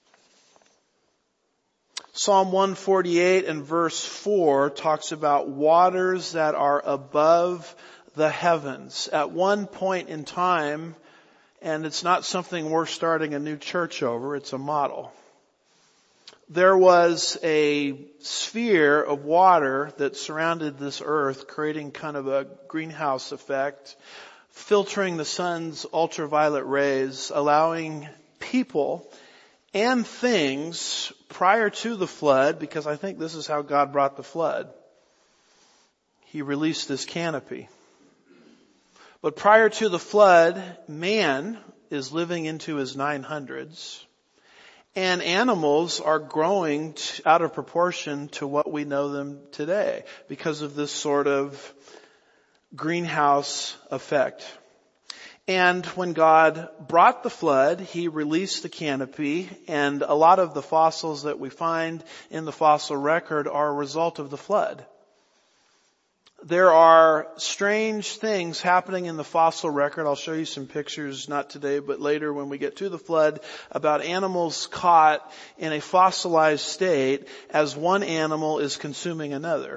Psalm one forty-eight and verse four talks about waters that are above the heavens. At one point in time, and it's not something we're starting a new church over, it's a model. There was a sphere of water that surrounded this earth, creating kind of a greenhouse effect, filtering the sun's ultraviolet rays, allowing people and things prior to the flood, because I think this is how God brought the flood. He released this canopy. But prior to the flood, man is living into his nine hundreds, and animals are growing t- out of proportion to what we know them today because of this sort of greenhouse effect. And when God brought the flood, He released the canopy, and a lot of the fossils that we find in the fossil record are a result of the flood. There are strange things happening in the fossil record. I'll show you some pictures, not today, but later when we get to the flood, about animals caught in a fossilized state as one animal is consuming another.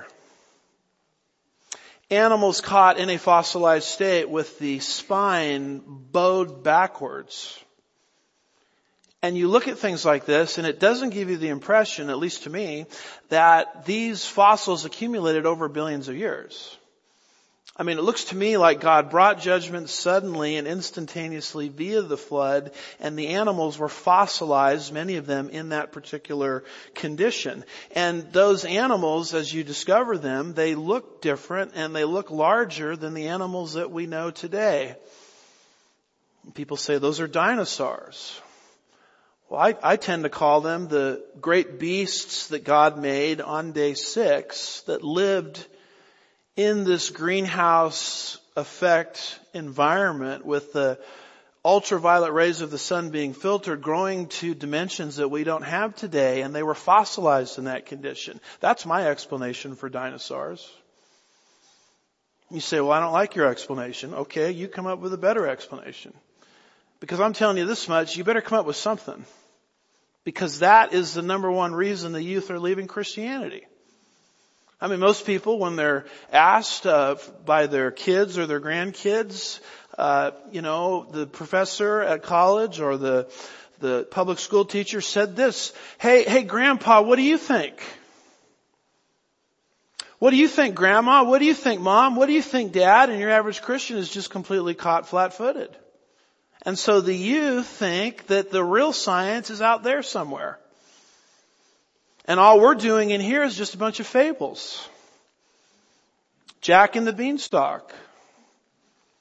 Animals caught in a fossilized state with the spine bowed backwards. And you look at things like this, and it doesn't give you the impression, at least to me, that these fossils accumulated over billions of years. I mean, it looks to me like God brought judgment suddenly and instantaneously via the flood, and the animals were fossilized, many of them in that particular condition. And those animals, as you discover them, they look different and they look larger than the animals that we know today. People say those are dinosaurs. Well, I, I tend to call them the great beasts that God made on day six that lived in this greenhouse effect environment with the ultraviolet rays of the sun being filtered, growing to dimensions that we don't have today, and they were fossilized in that condition. That's my explanation for dinosaurs. You say, well, I don't like your explanation. Okay, you come up with a better explanation. Because I'm telling you this much, you better come up with something. Because that is the number one reason the youth are leaving Christianity. I mean, most people, when they're asked uh, by their kids or their grandkids, uh, you know, the professor at college or the the public school teacher said this, hey, hey, Grandpa, what do you think? What do you think, Grandma? What do you think, Mom? What do you think, Dad? And your average Christian is just completely caught flat-footed. And so the youth think that the real science is out there somewhere. And all we're doing in here is just a bunch of fables. Jack and the Beanstalk.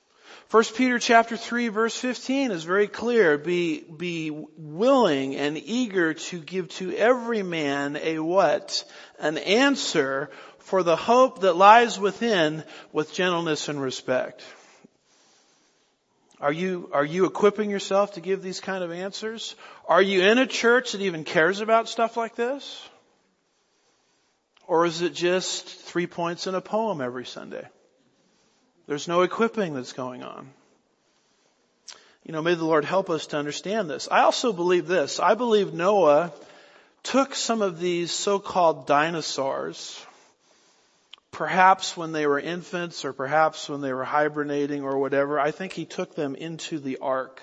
First Peter chapter three verse fifteen is very clear. Be, be willing and eager to give to every man a what? An answer for the hope that lies within with gentleness and respect. Are you, are you equipping yourself to give these kind of answers? Are you in a church that even cares about stuff like this? Or is it just three points in a poem every Sunday? There's no equipping that's going on. You know, may the Lord help us to understand this. I also believe this. I believe Noah took some of these so-called dinosaurs, perhaps when they were infants or perhaps when they were hibernating or whatever. I think he took them into the ark.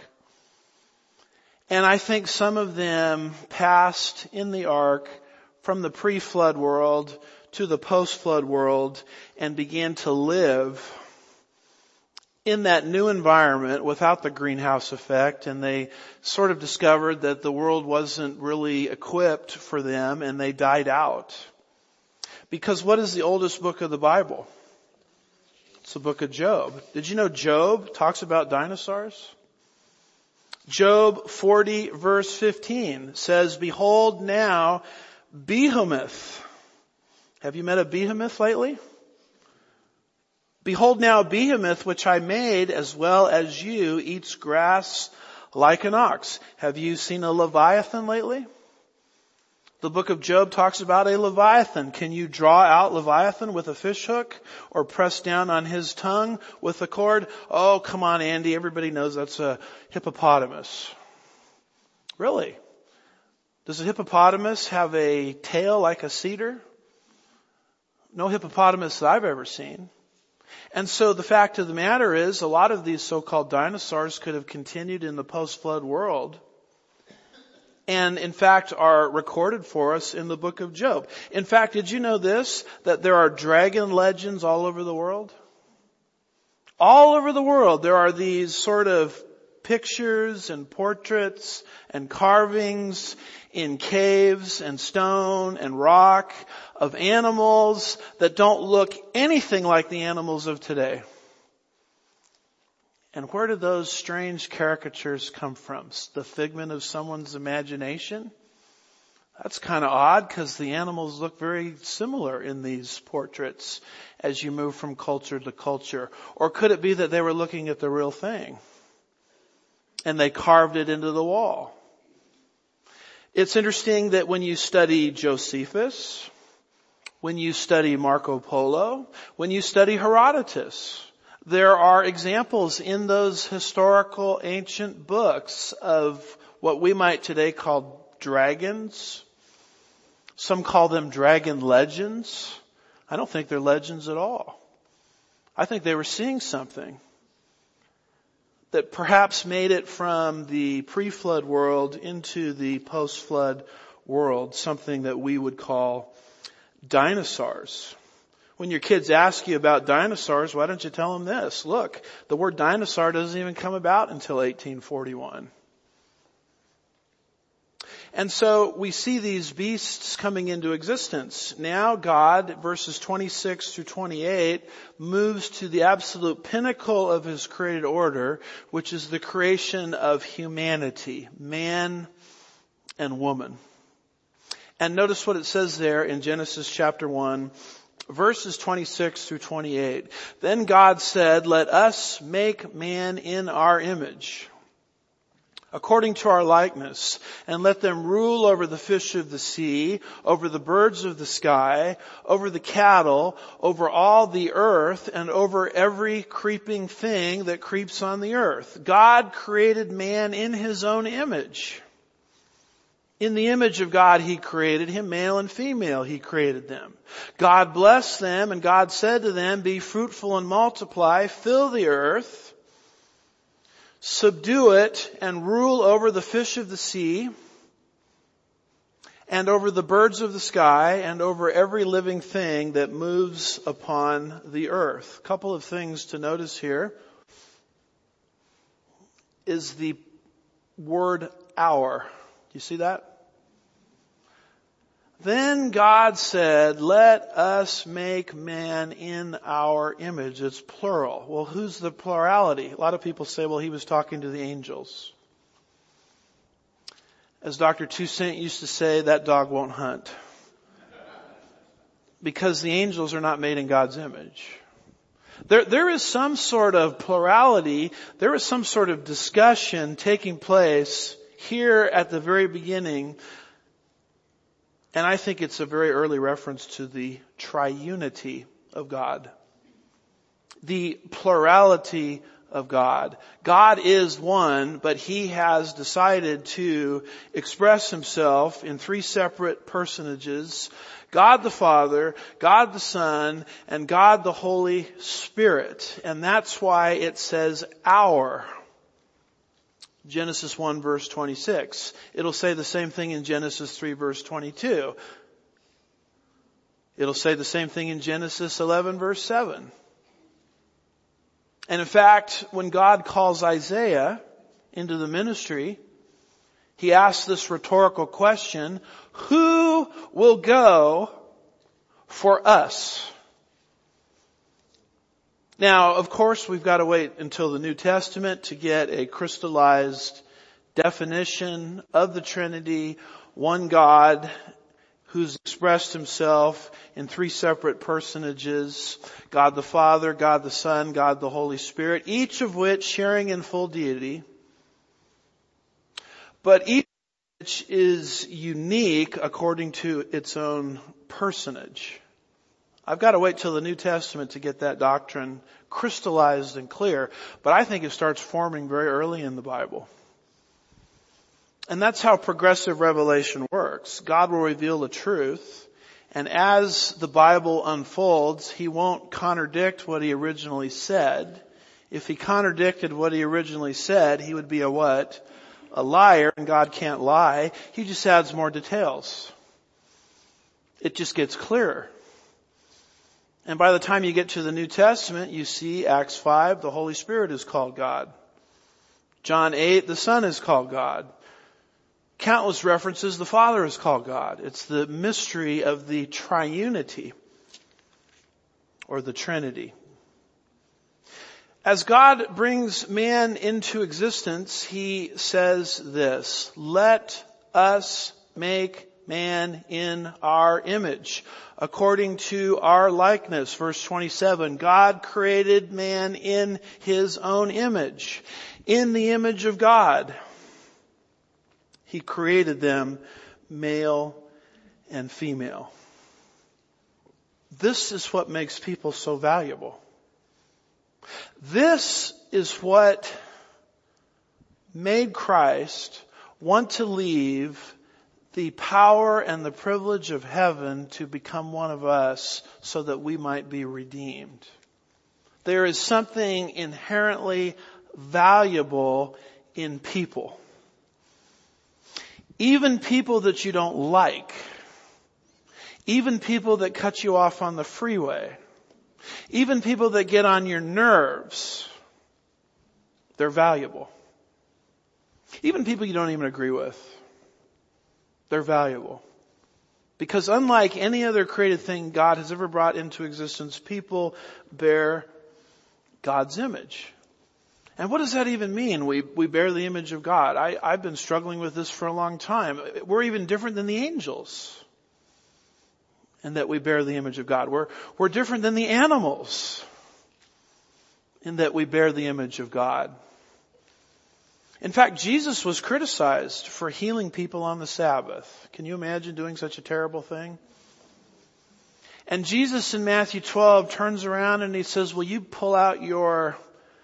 And I think some of them passed in the ark from the pre-flood world to the post-flood world and began to live in that new environment without the greenhouse effect, and they sort of discovered that the world wasn't really equipped for them, and they died out. Because what is the oldest book of the Bible? It's the book of Job. Did you know Job talks about dinosaurs? Job forty verse fifteen says, "Behold now, Behemoth." Have you met a behemoth lately? "Behold now, Behemoth, which I made, as well as you, eats grass like an ox." Have you seen a Leviathan lately? The book of Job talks about a Leviathan. Can you draw out Leviathan with a fish hook or press down on his tongue with a cord? Oh, come on, Andy. Everybody knows that's a hippopotamus. Really? Does a hippopotamus have a tail like a cedar? No hippopotamus that I've ever seen. And so the fact of the matter is, a lot of these so-called dinosaurs could have continued in the post-flood world, and in fact are recorded for us in the book of Job. In fact, did you know this? That there are dragon legends all over the world? All over the world there are these sort of pictures and portraits and carvings in caves and stone and rock of animals that don't look anything like the animals of today. And where do those strange caricatures come from? The figment of someone's imagination? That's kind of odd because the animals look very similar in these portraits as you move from culture to culture. Or could it be that they were looking at the real thing and they carved it into the wall? It's interesting that when you study Josephus, when you study Marco Polo, when you study Herodotus, there are examples in those historical ancient books of what we might today call dragons. Some call them dragon legends. I don't think they're legends at all. I think they were seeing something that perhaps made it from the pre-flood world into the post-flood world, something that we would call dinosaurs. When your kids ask you about dinosaurs, why don't you tell them this? Look, the word dinosaur doesn't even come about until eighteen forty-one. And so we see these beasts coming into existence. Now God, verses twenty-six through twenty-eight, moves to the absolute pinnacle of His created order, which is the creation of humanity, man and woman. And notice what it says there in Genesis chapter one, verses twenty-six through twenty-eight. Then God said, "Let us make man in our image, according to our likeness, and let them rule over the fish of the sea, over the birds of the sky, over the cattle, over all the earth, and over every creeping thing that creeps on the earth." God created man in His own image. In the image of God He created him, male and female He created them. God blessed them, and God said to them, "Be fruitful and multiply, fill the earth, subdue it, and rule over the fish of the sea, and over the birds of the sky, and over every living thing that moves upon the earth." A couple of things to notice here is the word "our." Do you see that? Then God said, let us make man in our image. It's plural. Well, who's the plurality? A lot of people say, well, he was talking to the angels. As Doctor Toussaint used to say, that dog won't hunt. Because the angels are not made in God's image. There, there is some sort of plurality, there is some sort of discussion taking place here at the very beginning. And I think it's a very early reference to the triunity of God. The plurality of God. God is one, but He has decided to express Himself in three separate personages. God the Father, God the Son, and God the Holy Spirit. And that's why it says our. Genesis one verse twenty-six. It'll say the same thing in Genesis three verse twenty-two. It'll say the same thing in Genesis eleven verse seven. And in fact, when God calls Isaiah into the ministry, He asks this rhetorical question, who will go for us? Now, of course, we've got to wait until the New Testament to get a crystallized definition of the Trinity, one God who's expressed Himself in three separate personages, God the Father, God the Son, God the Holy Spirit, each of which sharing in full deity, but each of which is unique according to its own personage. I've got to wait till the New Testament to get that doctrine crystallized and clear, but I think it starts forming very early in the Bible. And that's how progressive revelation works. God will reveal the truth, and as the Bible unfolds, He won't contradict what He originally said. If He contradicted what He originally said, He would be a what? A liar, and God can't lie. He just adds more details. It just gets clearer. And by the time you get to the New Testament, you see Acts five, the Holy Spirit is called God. John eight, the Son is called God. Countless references, the Father is called God. It's the mystery of the triunity, or the Trinity. As God brings man into existence, He says this, let us make man in our image, according to our likeness. Verse twenty-seven, God created man in His own image. In the image of God, He created them, male and female. This is what makes people so valuable. This is what made Christ want to leave the power and the privilege of heaven to become one of us so that we might be redeemed. There is something inherently valuable in people. Even people that you don't like. Even people that cut you off on the freeway. Even people that get on your nerves. They're valuable. Even people you don't even agree with. They're valuable. Because unlike any other created thing God has ever brought into existence, people bear God's image. And what does that even mean? We we bear the image of God. I, I've been struggling with this for a long time. We're even different than the angels in that we bear the image of God. We're, we're different than the animals in that we bear the image of God. In fact, Jesus was criticized for healing people on the Sabbath. Can you imagine doing such a terrible thing? And Jesus in Matthew twelve turns around and He says, will you pull out your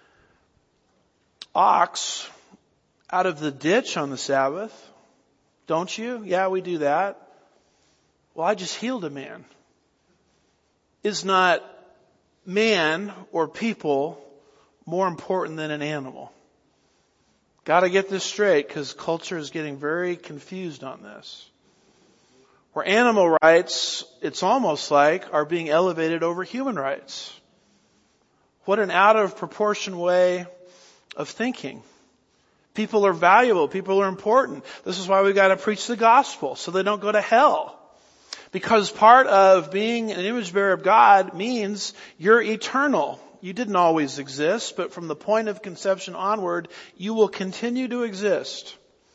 ox out of the ditch on the Sabbath? Don't you? Yeah, we do that. Well, I just healed a man. Is not man or people more important than an animal? Got to get this straight because culture is getting very confused on this. Where animal rights, it's almost like, are being elevated over human rights. What an out of proportion way of thinking. People are valuable. People are important. This is why we've got to preach the gospel so they don't go to hell. Because part of being an image bearer of God means you're eternal. You didn't always exist, but from the point of conception onward, you will continue to exist.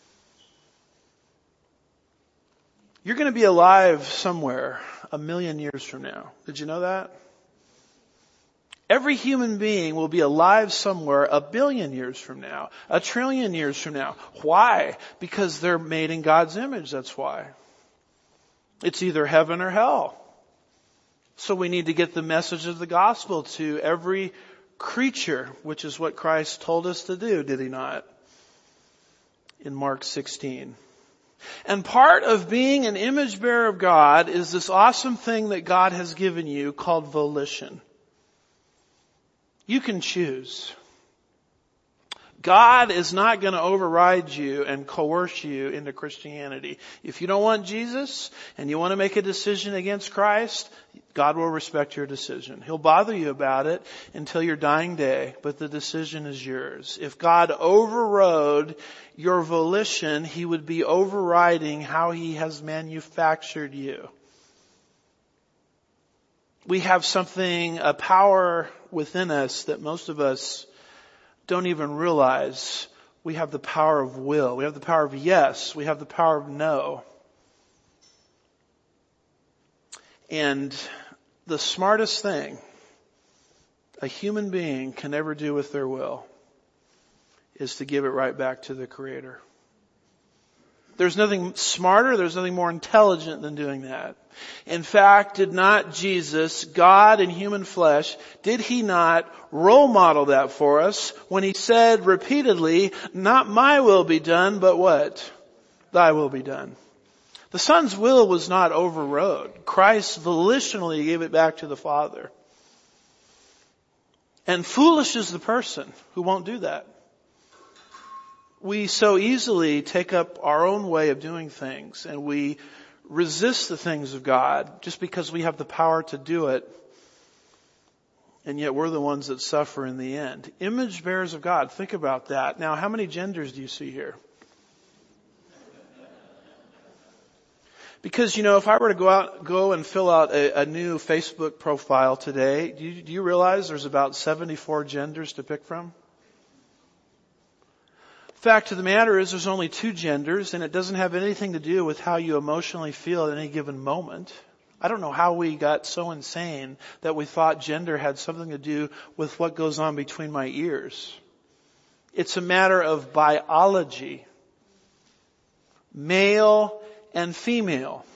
You're going to be alive somewhere a million years from now. Did you know that? Every human being will be alive somewhere a billion years from now, a trillion years from now. Why? Because they're made in God's image, that's why. It's either heaven or hell. So we need to get the message of the gospel to every creature, which is what Christ told us to do, did he not? In Mark sixteen. And part of being an image bearer of God is this awesome thing that God has given you called volition. You can choose. God is not going to override you and coerce you into Christianity. If you don't want Jesus and you want to make a decision against Christ, God will respect your decision. He'll bother you about it until your dying day, but the decision is yours. If God overrode your volition, he would be overriding how he has manufactured you. We have something, a power within us that most of us don't even realize. We have the power of will. We have the power of yes. We have the power of no. And the smartest thing a human being can ever do with their will is to give it right back to the Creator. There's nothing smarter, there's nothing more intelligent than doing that. In fact, did not Jesus, God in human flesh, did he not role model that for us when he said repeatedly, not my will be done, but what? Thy will be done. The Son's will was not overrode. Christ volitionally gave it back to the Father. And foolish is the person who won't do that. We so easily take up our own way of doing things and we resist the things of God just because we have the power to do it. And yet we're the ones that suffer in the end. Image bearers of God. Think about that. Now, how many genders do you see here? Because, you know, if I were to go out, go and fill out a, a new Facebook profile today, do you, do you realize there's about seventy-four genders to pick from? Fact of the matter is there's only two genders, and it doesn't have anything to do with how you emotionally feel at any given moment. I don't know how we got so insane that we thought gender had something to do with what goes on between my ears. It's a matter of biology. Male and female.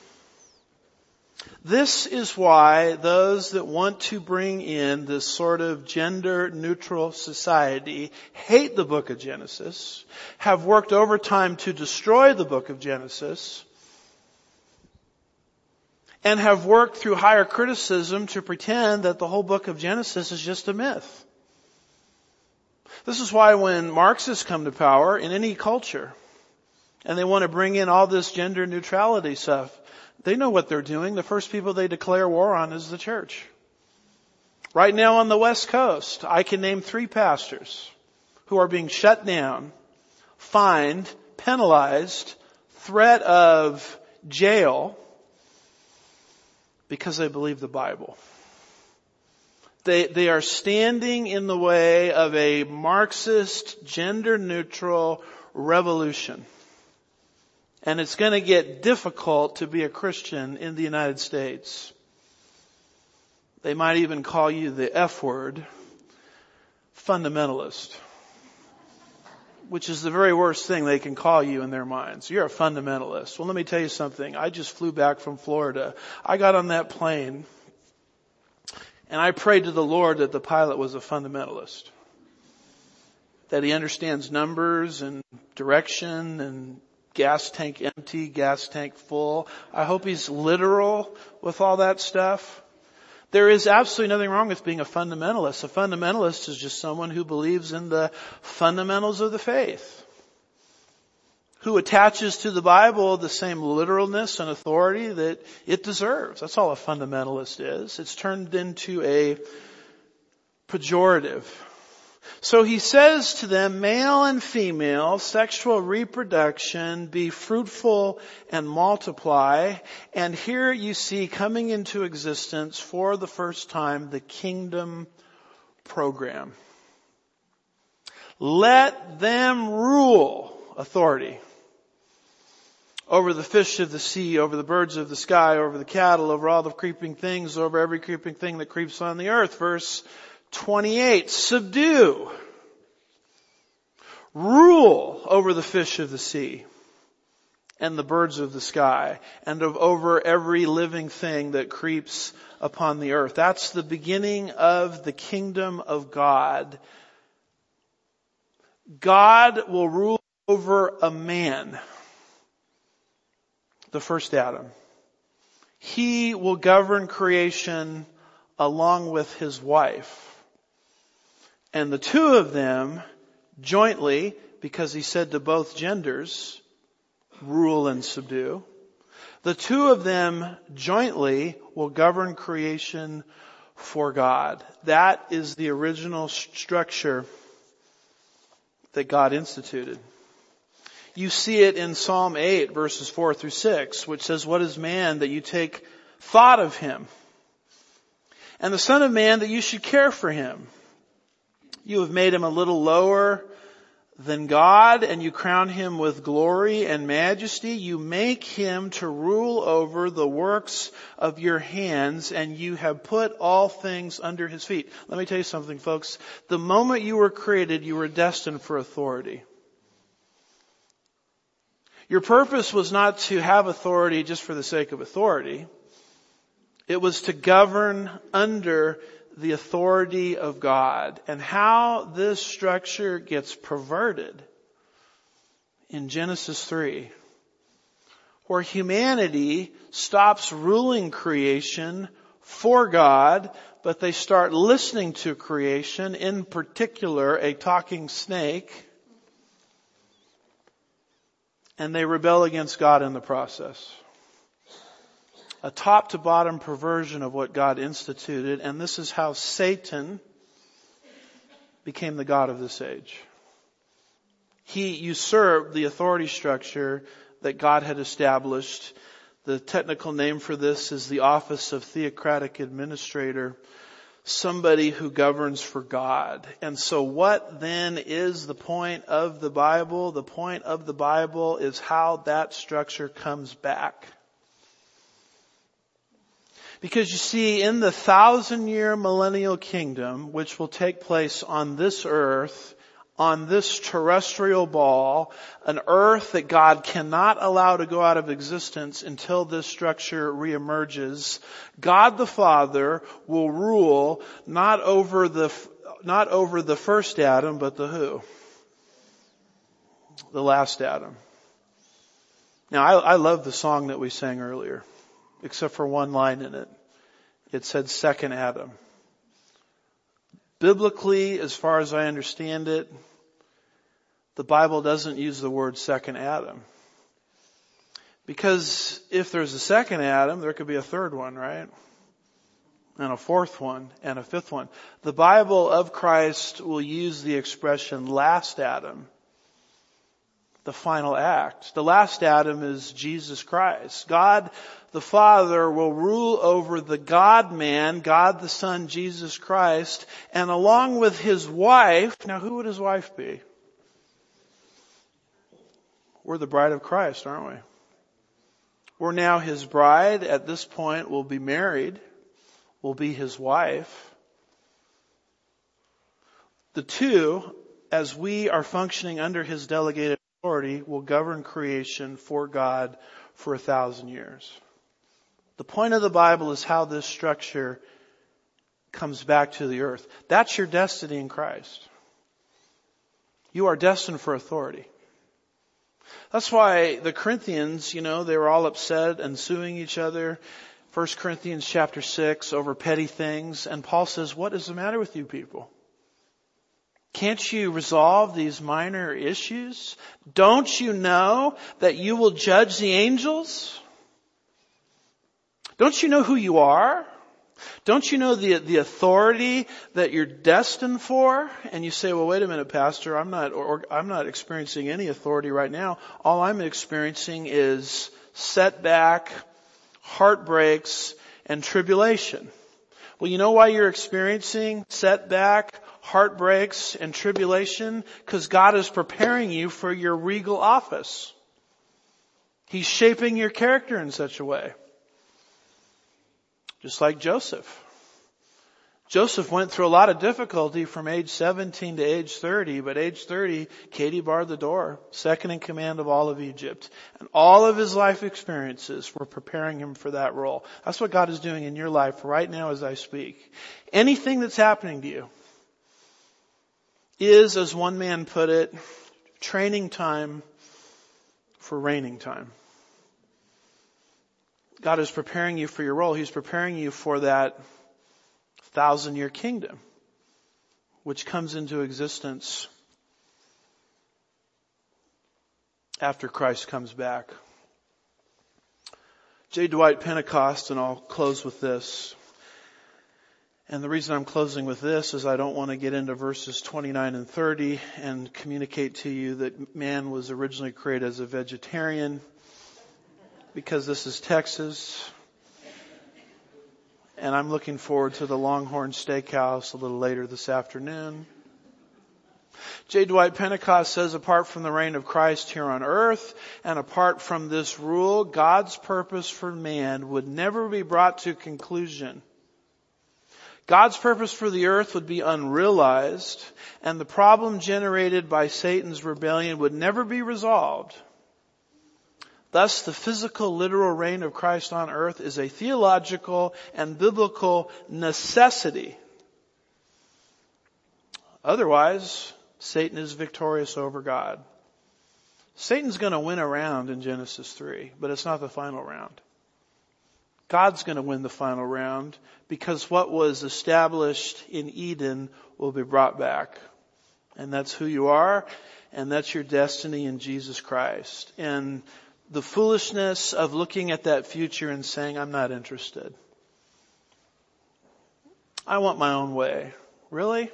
This is why those that want to bring in this sort of gender-neutral society hate the book of Genesis, have worked overtime to destroy the book of Genesis, and have worked through higher criticism to pretend that the whole book of Genesis is just a myth. This is why when Marxists come to power in any culture, and they want to bring in all this gender neutrality stuff, they know what they're doing. The first people they declare war on is the church. Right now on the West Coast, I can name three pastors who are being shut down, fined, penalized, threat of jail because they believe the Bible. They, they are standing in the way of a Marxist, gender-neutral revolution. And it's going to get difficult to be a Christian in the United States. They might even call you the F word, fundamentalist, which is the very worst thing they can call you in their minds. You're a fundamentalist. Well, let me tell you something. I just flew back from Florida. I got on that plane and I prayed to the Lord that the pilot was a fundamentalist, that he understands numbers and direction and gas tank empty, gas tank full. I hope he's literal with all that stuff. There is absolutely nothing wrong with being a fundamentalist. A fundamentalist is just someone who believes in the fundamentals of the faith, who attaches to the Bible the same literalness and authority that it deserves. That's all a fundamentalist is. It's turned into a pejorative. So he says to them, male and female, sexual reproduction, be fruitful and multiply. And here you see coming into existence for the first time the kingdom program. Let them rule, authority, over the fish of the sea, over the birds of the sky, over the cattle, over all the creeping things, over every creeping thing that creeps on the earth. Verse twenty-eight, subdue, rule over the fish of the sea and the birds of the sky and of over every living thing that creeps upon the earth. That's the beginning of the kingdom of God. God will rule over a man, the first Adam. He will govern creation along with his wife. And the two of them jointly, because he said to both genders, rule and subdue. The two of them jointly will govern creation for God. That is the original structure that God instituted. You see it in Psalm eight, verses four through six, which says, what is man that you take thought of him? And the Son of Man that you should care for him? You have made him a little lower than God, and you crown him with glory and majesty. You make him to rule over the works of your hands, and you have put all things under his feet. Let me tell you something, folks. The moment you were created, you were destined for authority. Your purpose was not to have authority just for the sake of authority. It was to govern under the authority of God. And how this structure gets perverted in Genesis three, where humanity stops ruling creation for God, but they start listening to creation, in particular a talking snake, and they rebel against God in the process. A top to bottom perversion of what God instituted, and this is how Satan became the god of this age. He usurped the authority structure that God had established. The technical name for this is the office of theocratic administrator, somebody who governs for God. And so what then is the point of the Bible? The point of the Bible is how that structure comes back. Because you see, in the thousand year millennial kingdom, which will take place on this earth, on this terrestrial ball, an earth that God cannot allow to go out of existence until this structure reemerges, God the Father will rule not over the, not over the first Adam, but the who? The last Adam. Now, I, I love the song that we sang earlier, except for one line in it. It said second Adam. Biblically, as far as I understand it, the Bible doesn't use the word second Adam. Because if there's a second Adam, there could be a third one, right? And a fourth one, and a fifth one. The Bible of Christ will use the expression last Adam. The final act. The last Adam is Jesus Christ. God the Father will rule over the God-man, God the Son, Jesus Christ, and along with his wife, now who would his wife be? We're the bride of Christ, aren't we? We're now his bride. At this point, we'll be married. We'll be his wife. The two, as we are functioning under his delegated authority, will govern creation for God for a thousand years. The point of the Bible is how this structure comes back to the earth. That's your destiny in Christ. You are destined for authority. That's why the Corinthians, you know, they were all upset and suing each other. First Corinthians chapter six over petty things. And Paul says, what is the matter with you people? Can't you resolve these minor issues? Don't you know that you will judge the angels? Don't you know who you are? Don't you know the, the authority that you're destined for? And you say, well, wait a minute, Pastor, I'm not, or, I'm not experiencing any authority right now. All I'm experiencing is setback, heartbreaks, and tribulation. Well, you know why you're experiencing setback, heartbreaks, and tribulation? Because God is preparing you for your regal office. He's shaping your character in such a way. Just like Joseph. Joseph went through a lot of difficulty from age seventeen to age thirty, but age thirty, Katie barred the door, second in command of all of Egypt. And all of his life experiences were preparing him for that role. That's what God is doing in your life right now as I speak. Anything that's happening to you is, as one man put it, training time for reigning time. God is preparing you for your role. He's preparing you for that thousand year kingdom, which comes into existence after Christ comes back. J. Dwight Pentecost, and I'll close with this. And the reason I'm closing with this is I don't want to get into verses twenty-nine and thirty and communicate to you that man was originally created as a vegetarian, because this is Texas. And I'm looking forward to the Longhorn Steakhouse a little later this afternoon. J. Dwight Pentecost says, apart from the reign of Christ here on earth, and apart from this rule, God's purpose for man would never be brought to conclusion. God's purpose for the earth would be unrealized, and the problem generated by Satan's rebellion would never be resolved. Thus, the physical, literal reign of Christ on earth is a theological and biblical necessity. Otherwise, Satan is victorious over God. Satan's going to win a round in Genesis three, but it's not the final round. God's going to win the final round because what was established in Eden will be brought back. And that's who you are, and that's your destiny in Jesus Christ. And the foolishness of looking at that future and saying, I'm not interested. I want my own way. Really?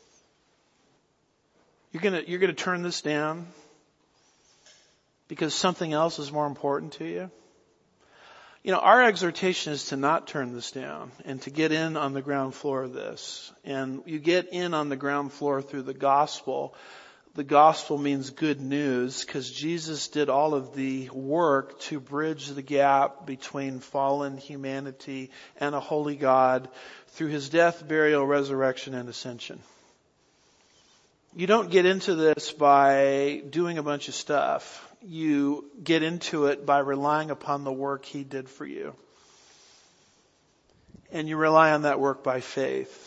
You're gonna, you're gonna turn this down because something else is more important to you? You know, our exhortation is to not turn this down and to get in on the ground floor of this. And you get in on the ground floor through the gospel. The gospel means good news because Jesus did all of the work to bridge the gap between fallen humanity and a holy God through his death, burial, resurrection, and ascension. You don't get into this by doing a bunch of stuff. You get into it by relying upon the work he did for you. And you rely on that work by faith.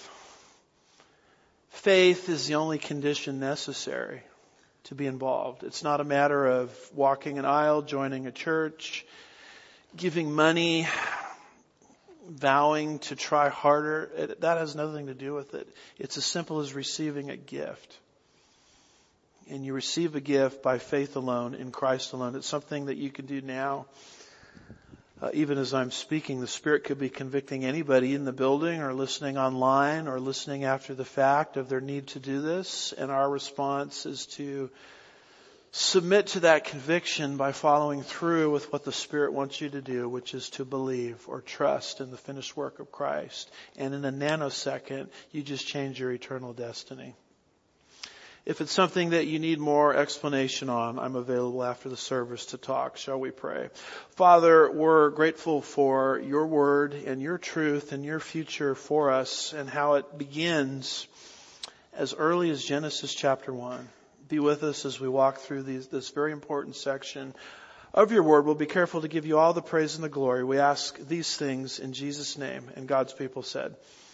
Faith is the only condition necessary to be involved. It's not a matter of walking an aisle, joining a church, giving money, vowing to try harder. It, that has nothing to do with it. It's as simple as receiving a gift. And you receive a gift by faith alone, in Christ alone. It's something that you can do now. Uh, even as I'm speaking, the Spirit could be convicting anybody in the building or listening online or listening after the fact of their need to do this. And our response is to submit to that conviction by following through with what the Spirit wants you to do, which is to believe or trust in the finished work of Christ. And in a nanosecond, you just change your eternal destiny. If it's something that you need more explanation on, I'm available after the service to talk. Shall we pray? Father, we're grateful for your word and your truth and your future for us and how it begins as early as Genesis chapter one. Be with us as we walk through these, this very important section of your word. We'll be careful to give you all the praise and the glory. We ask these things in Jesus' name. And God's people said,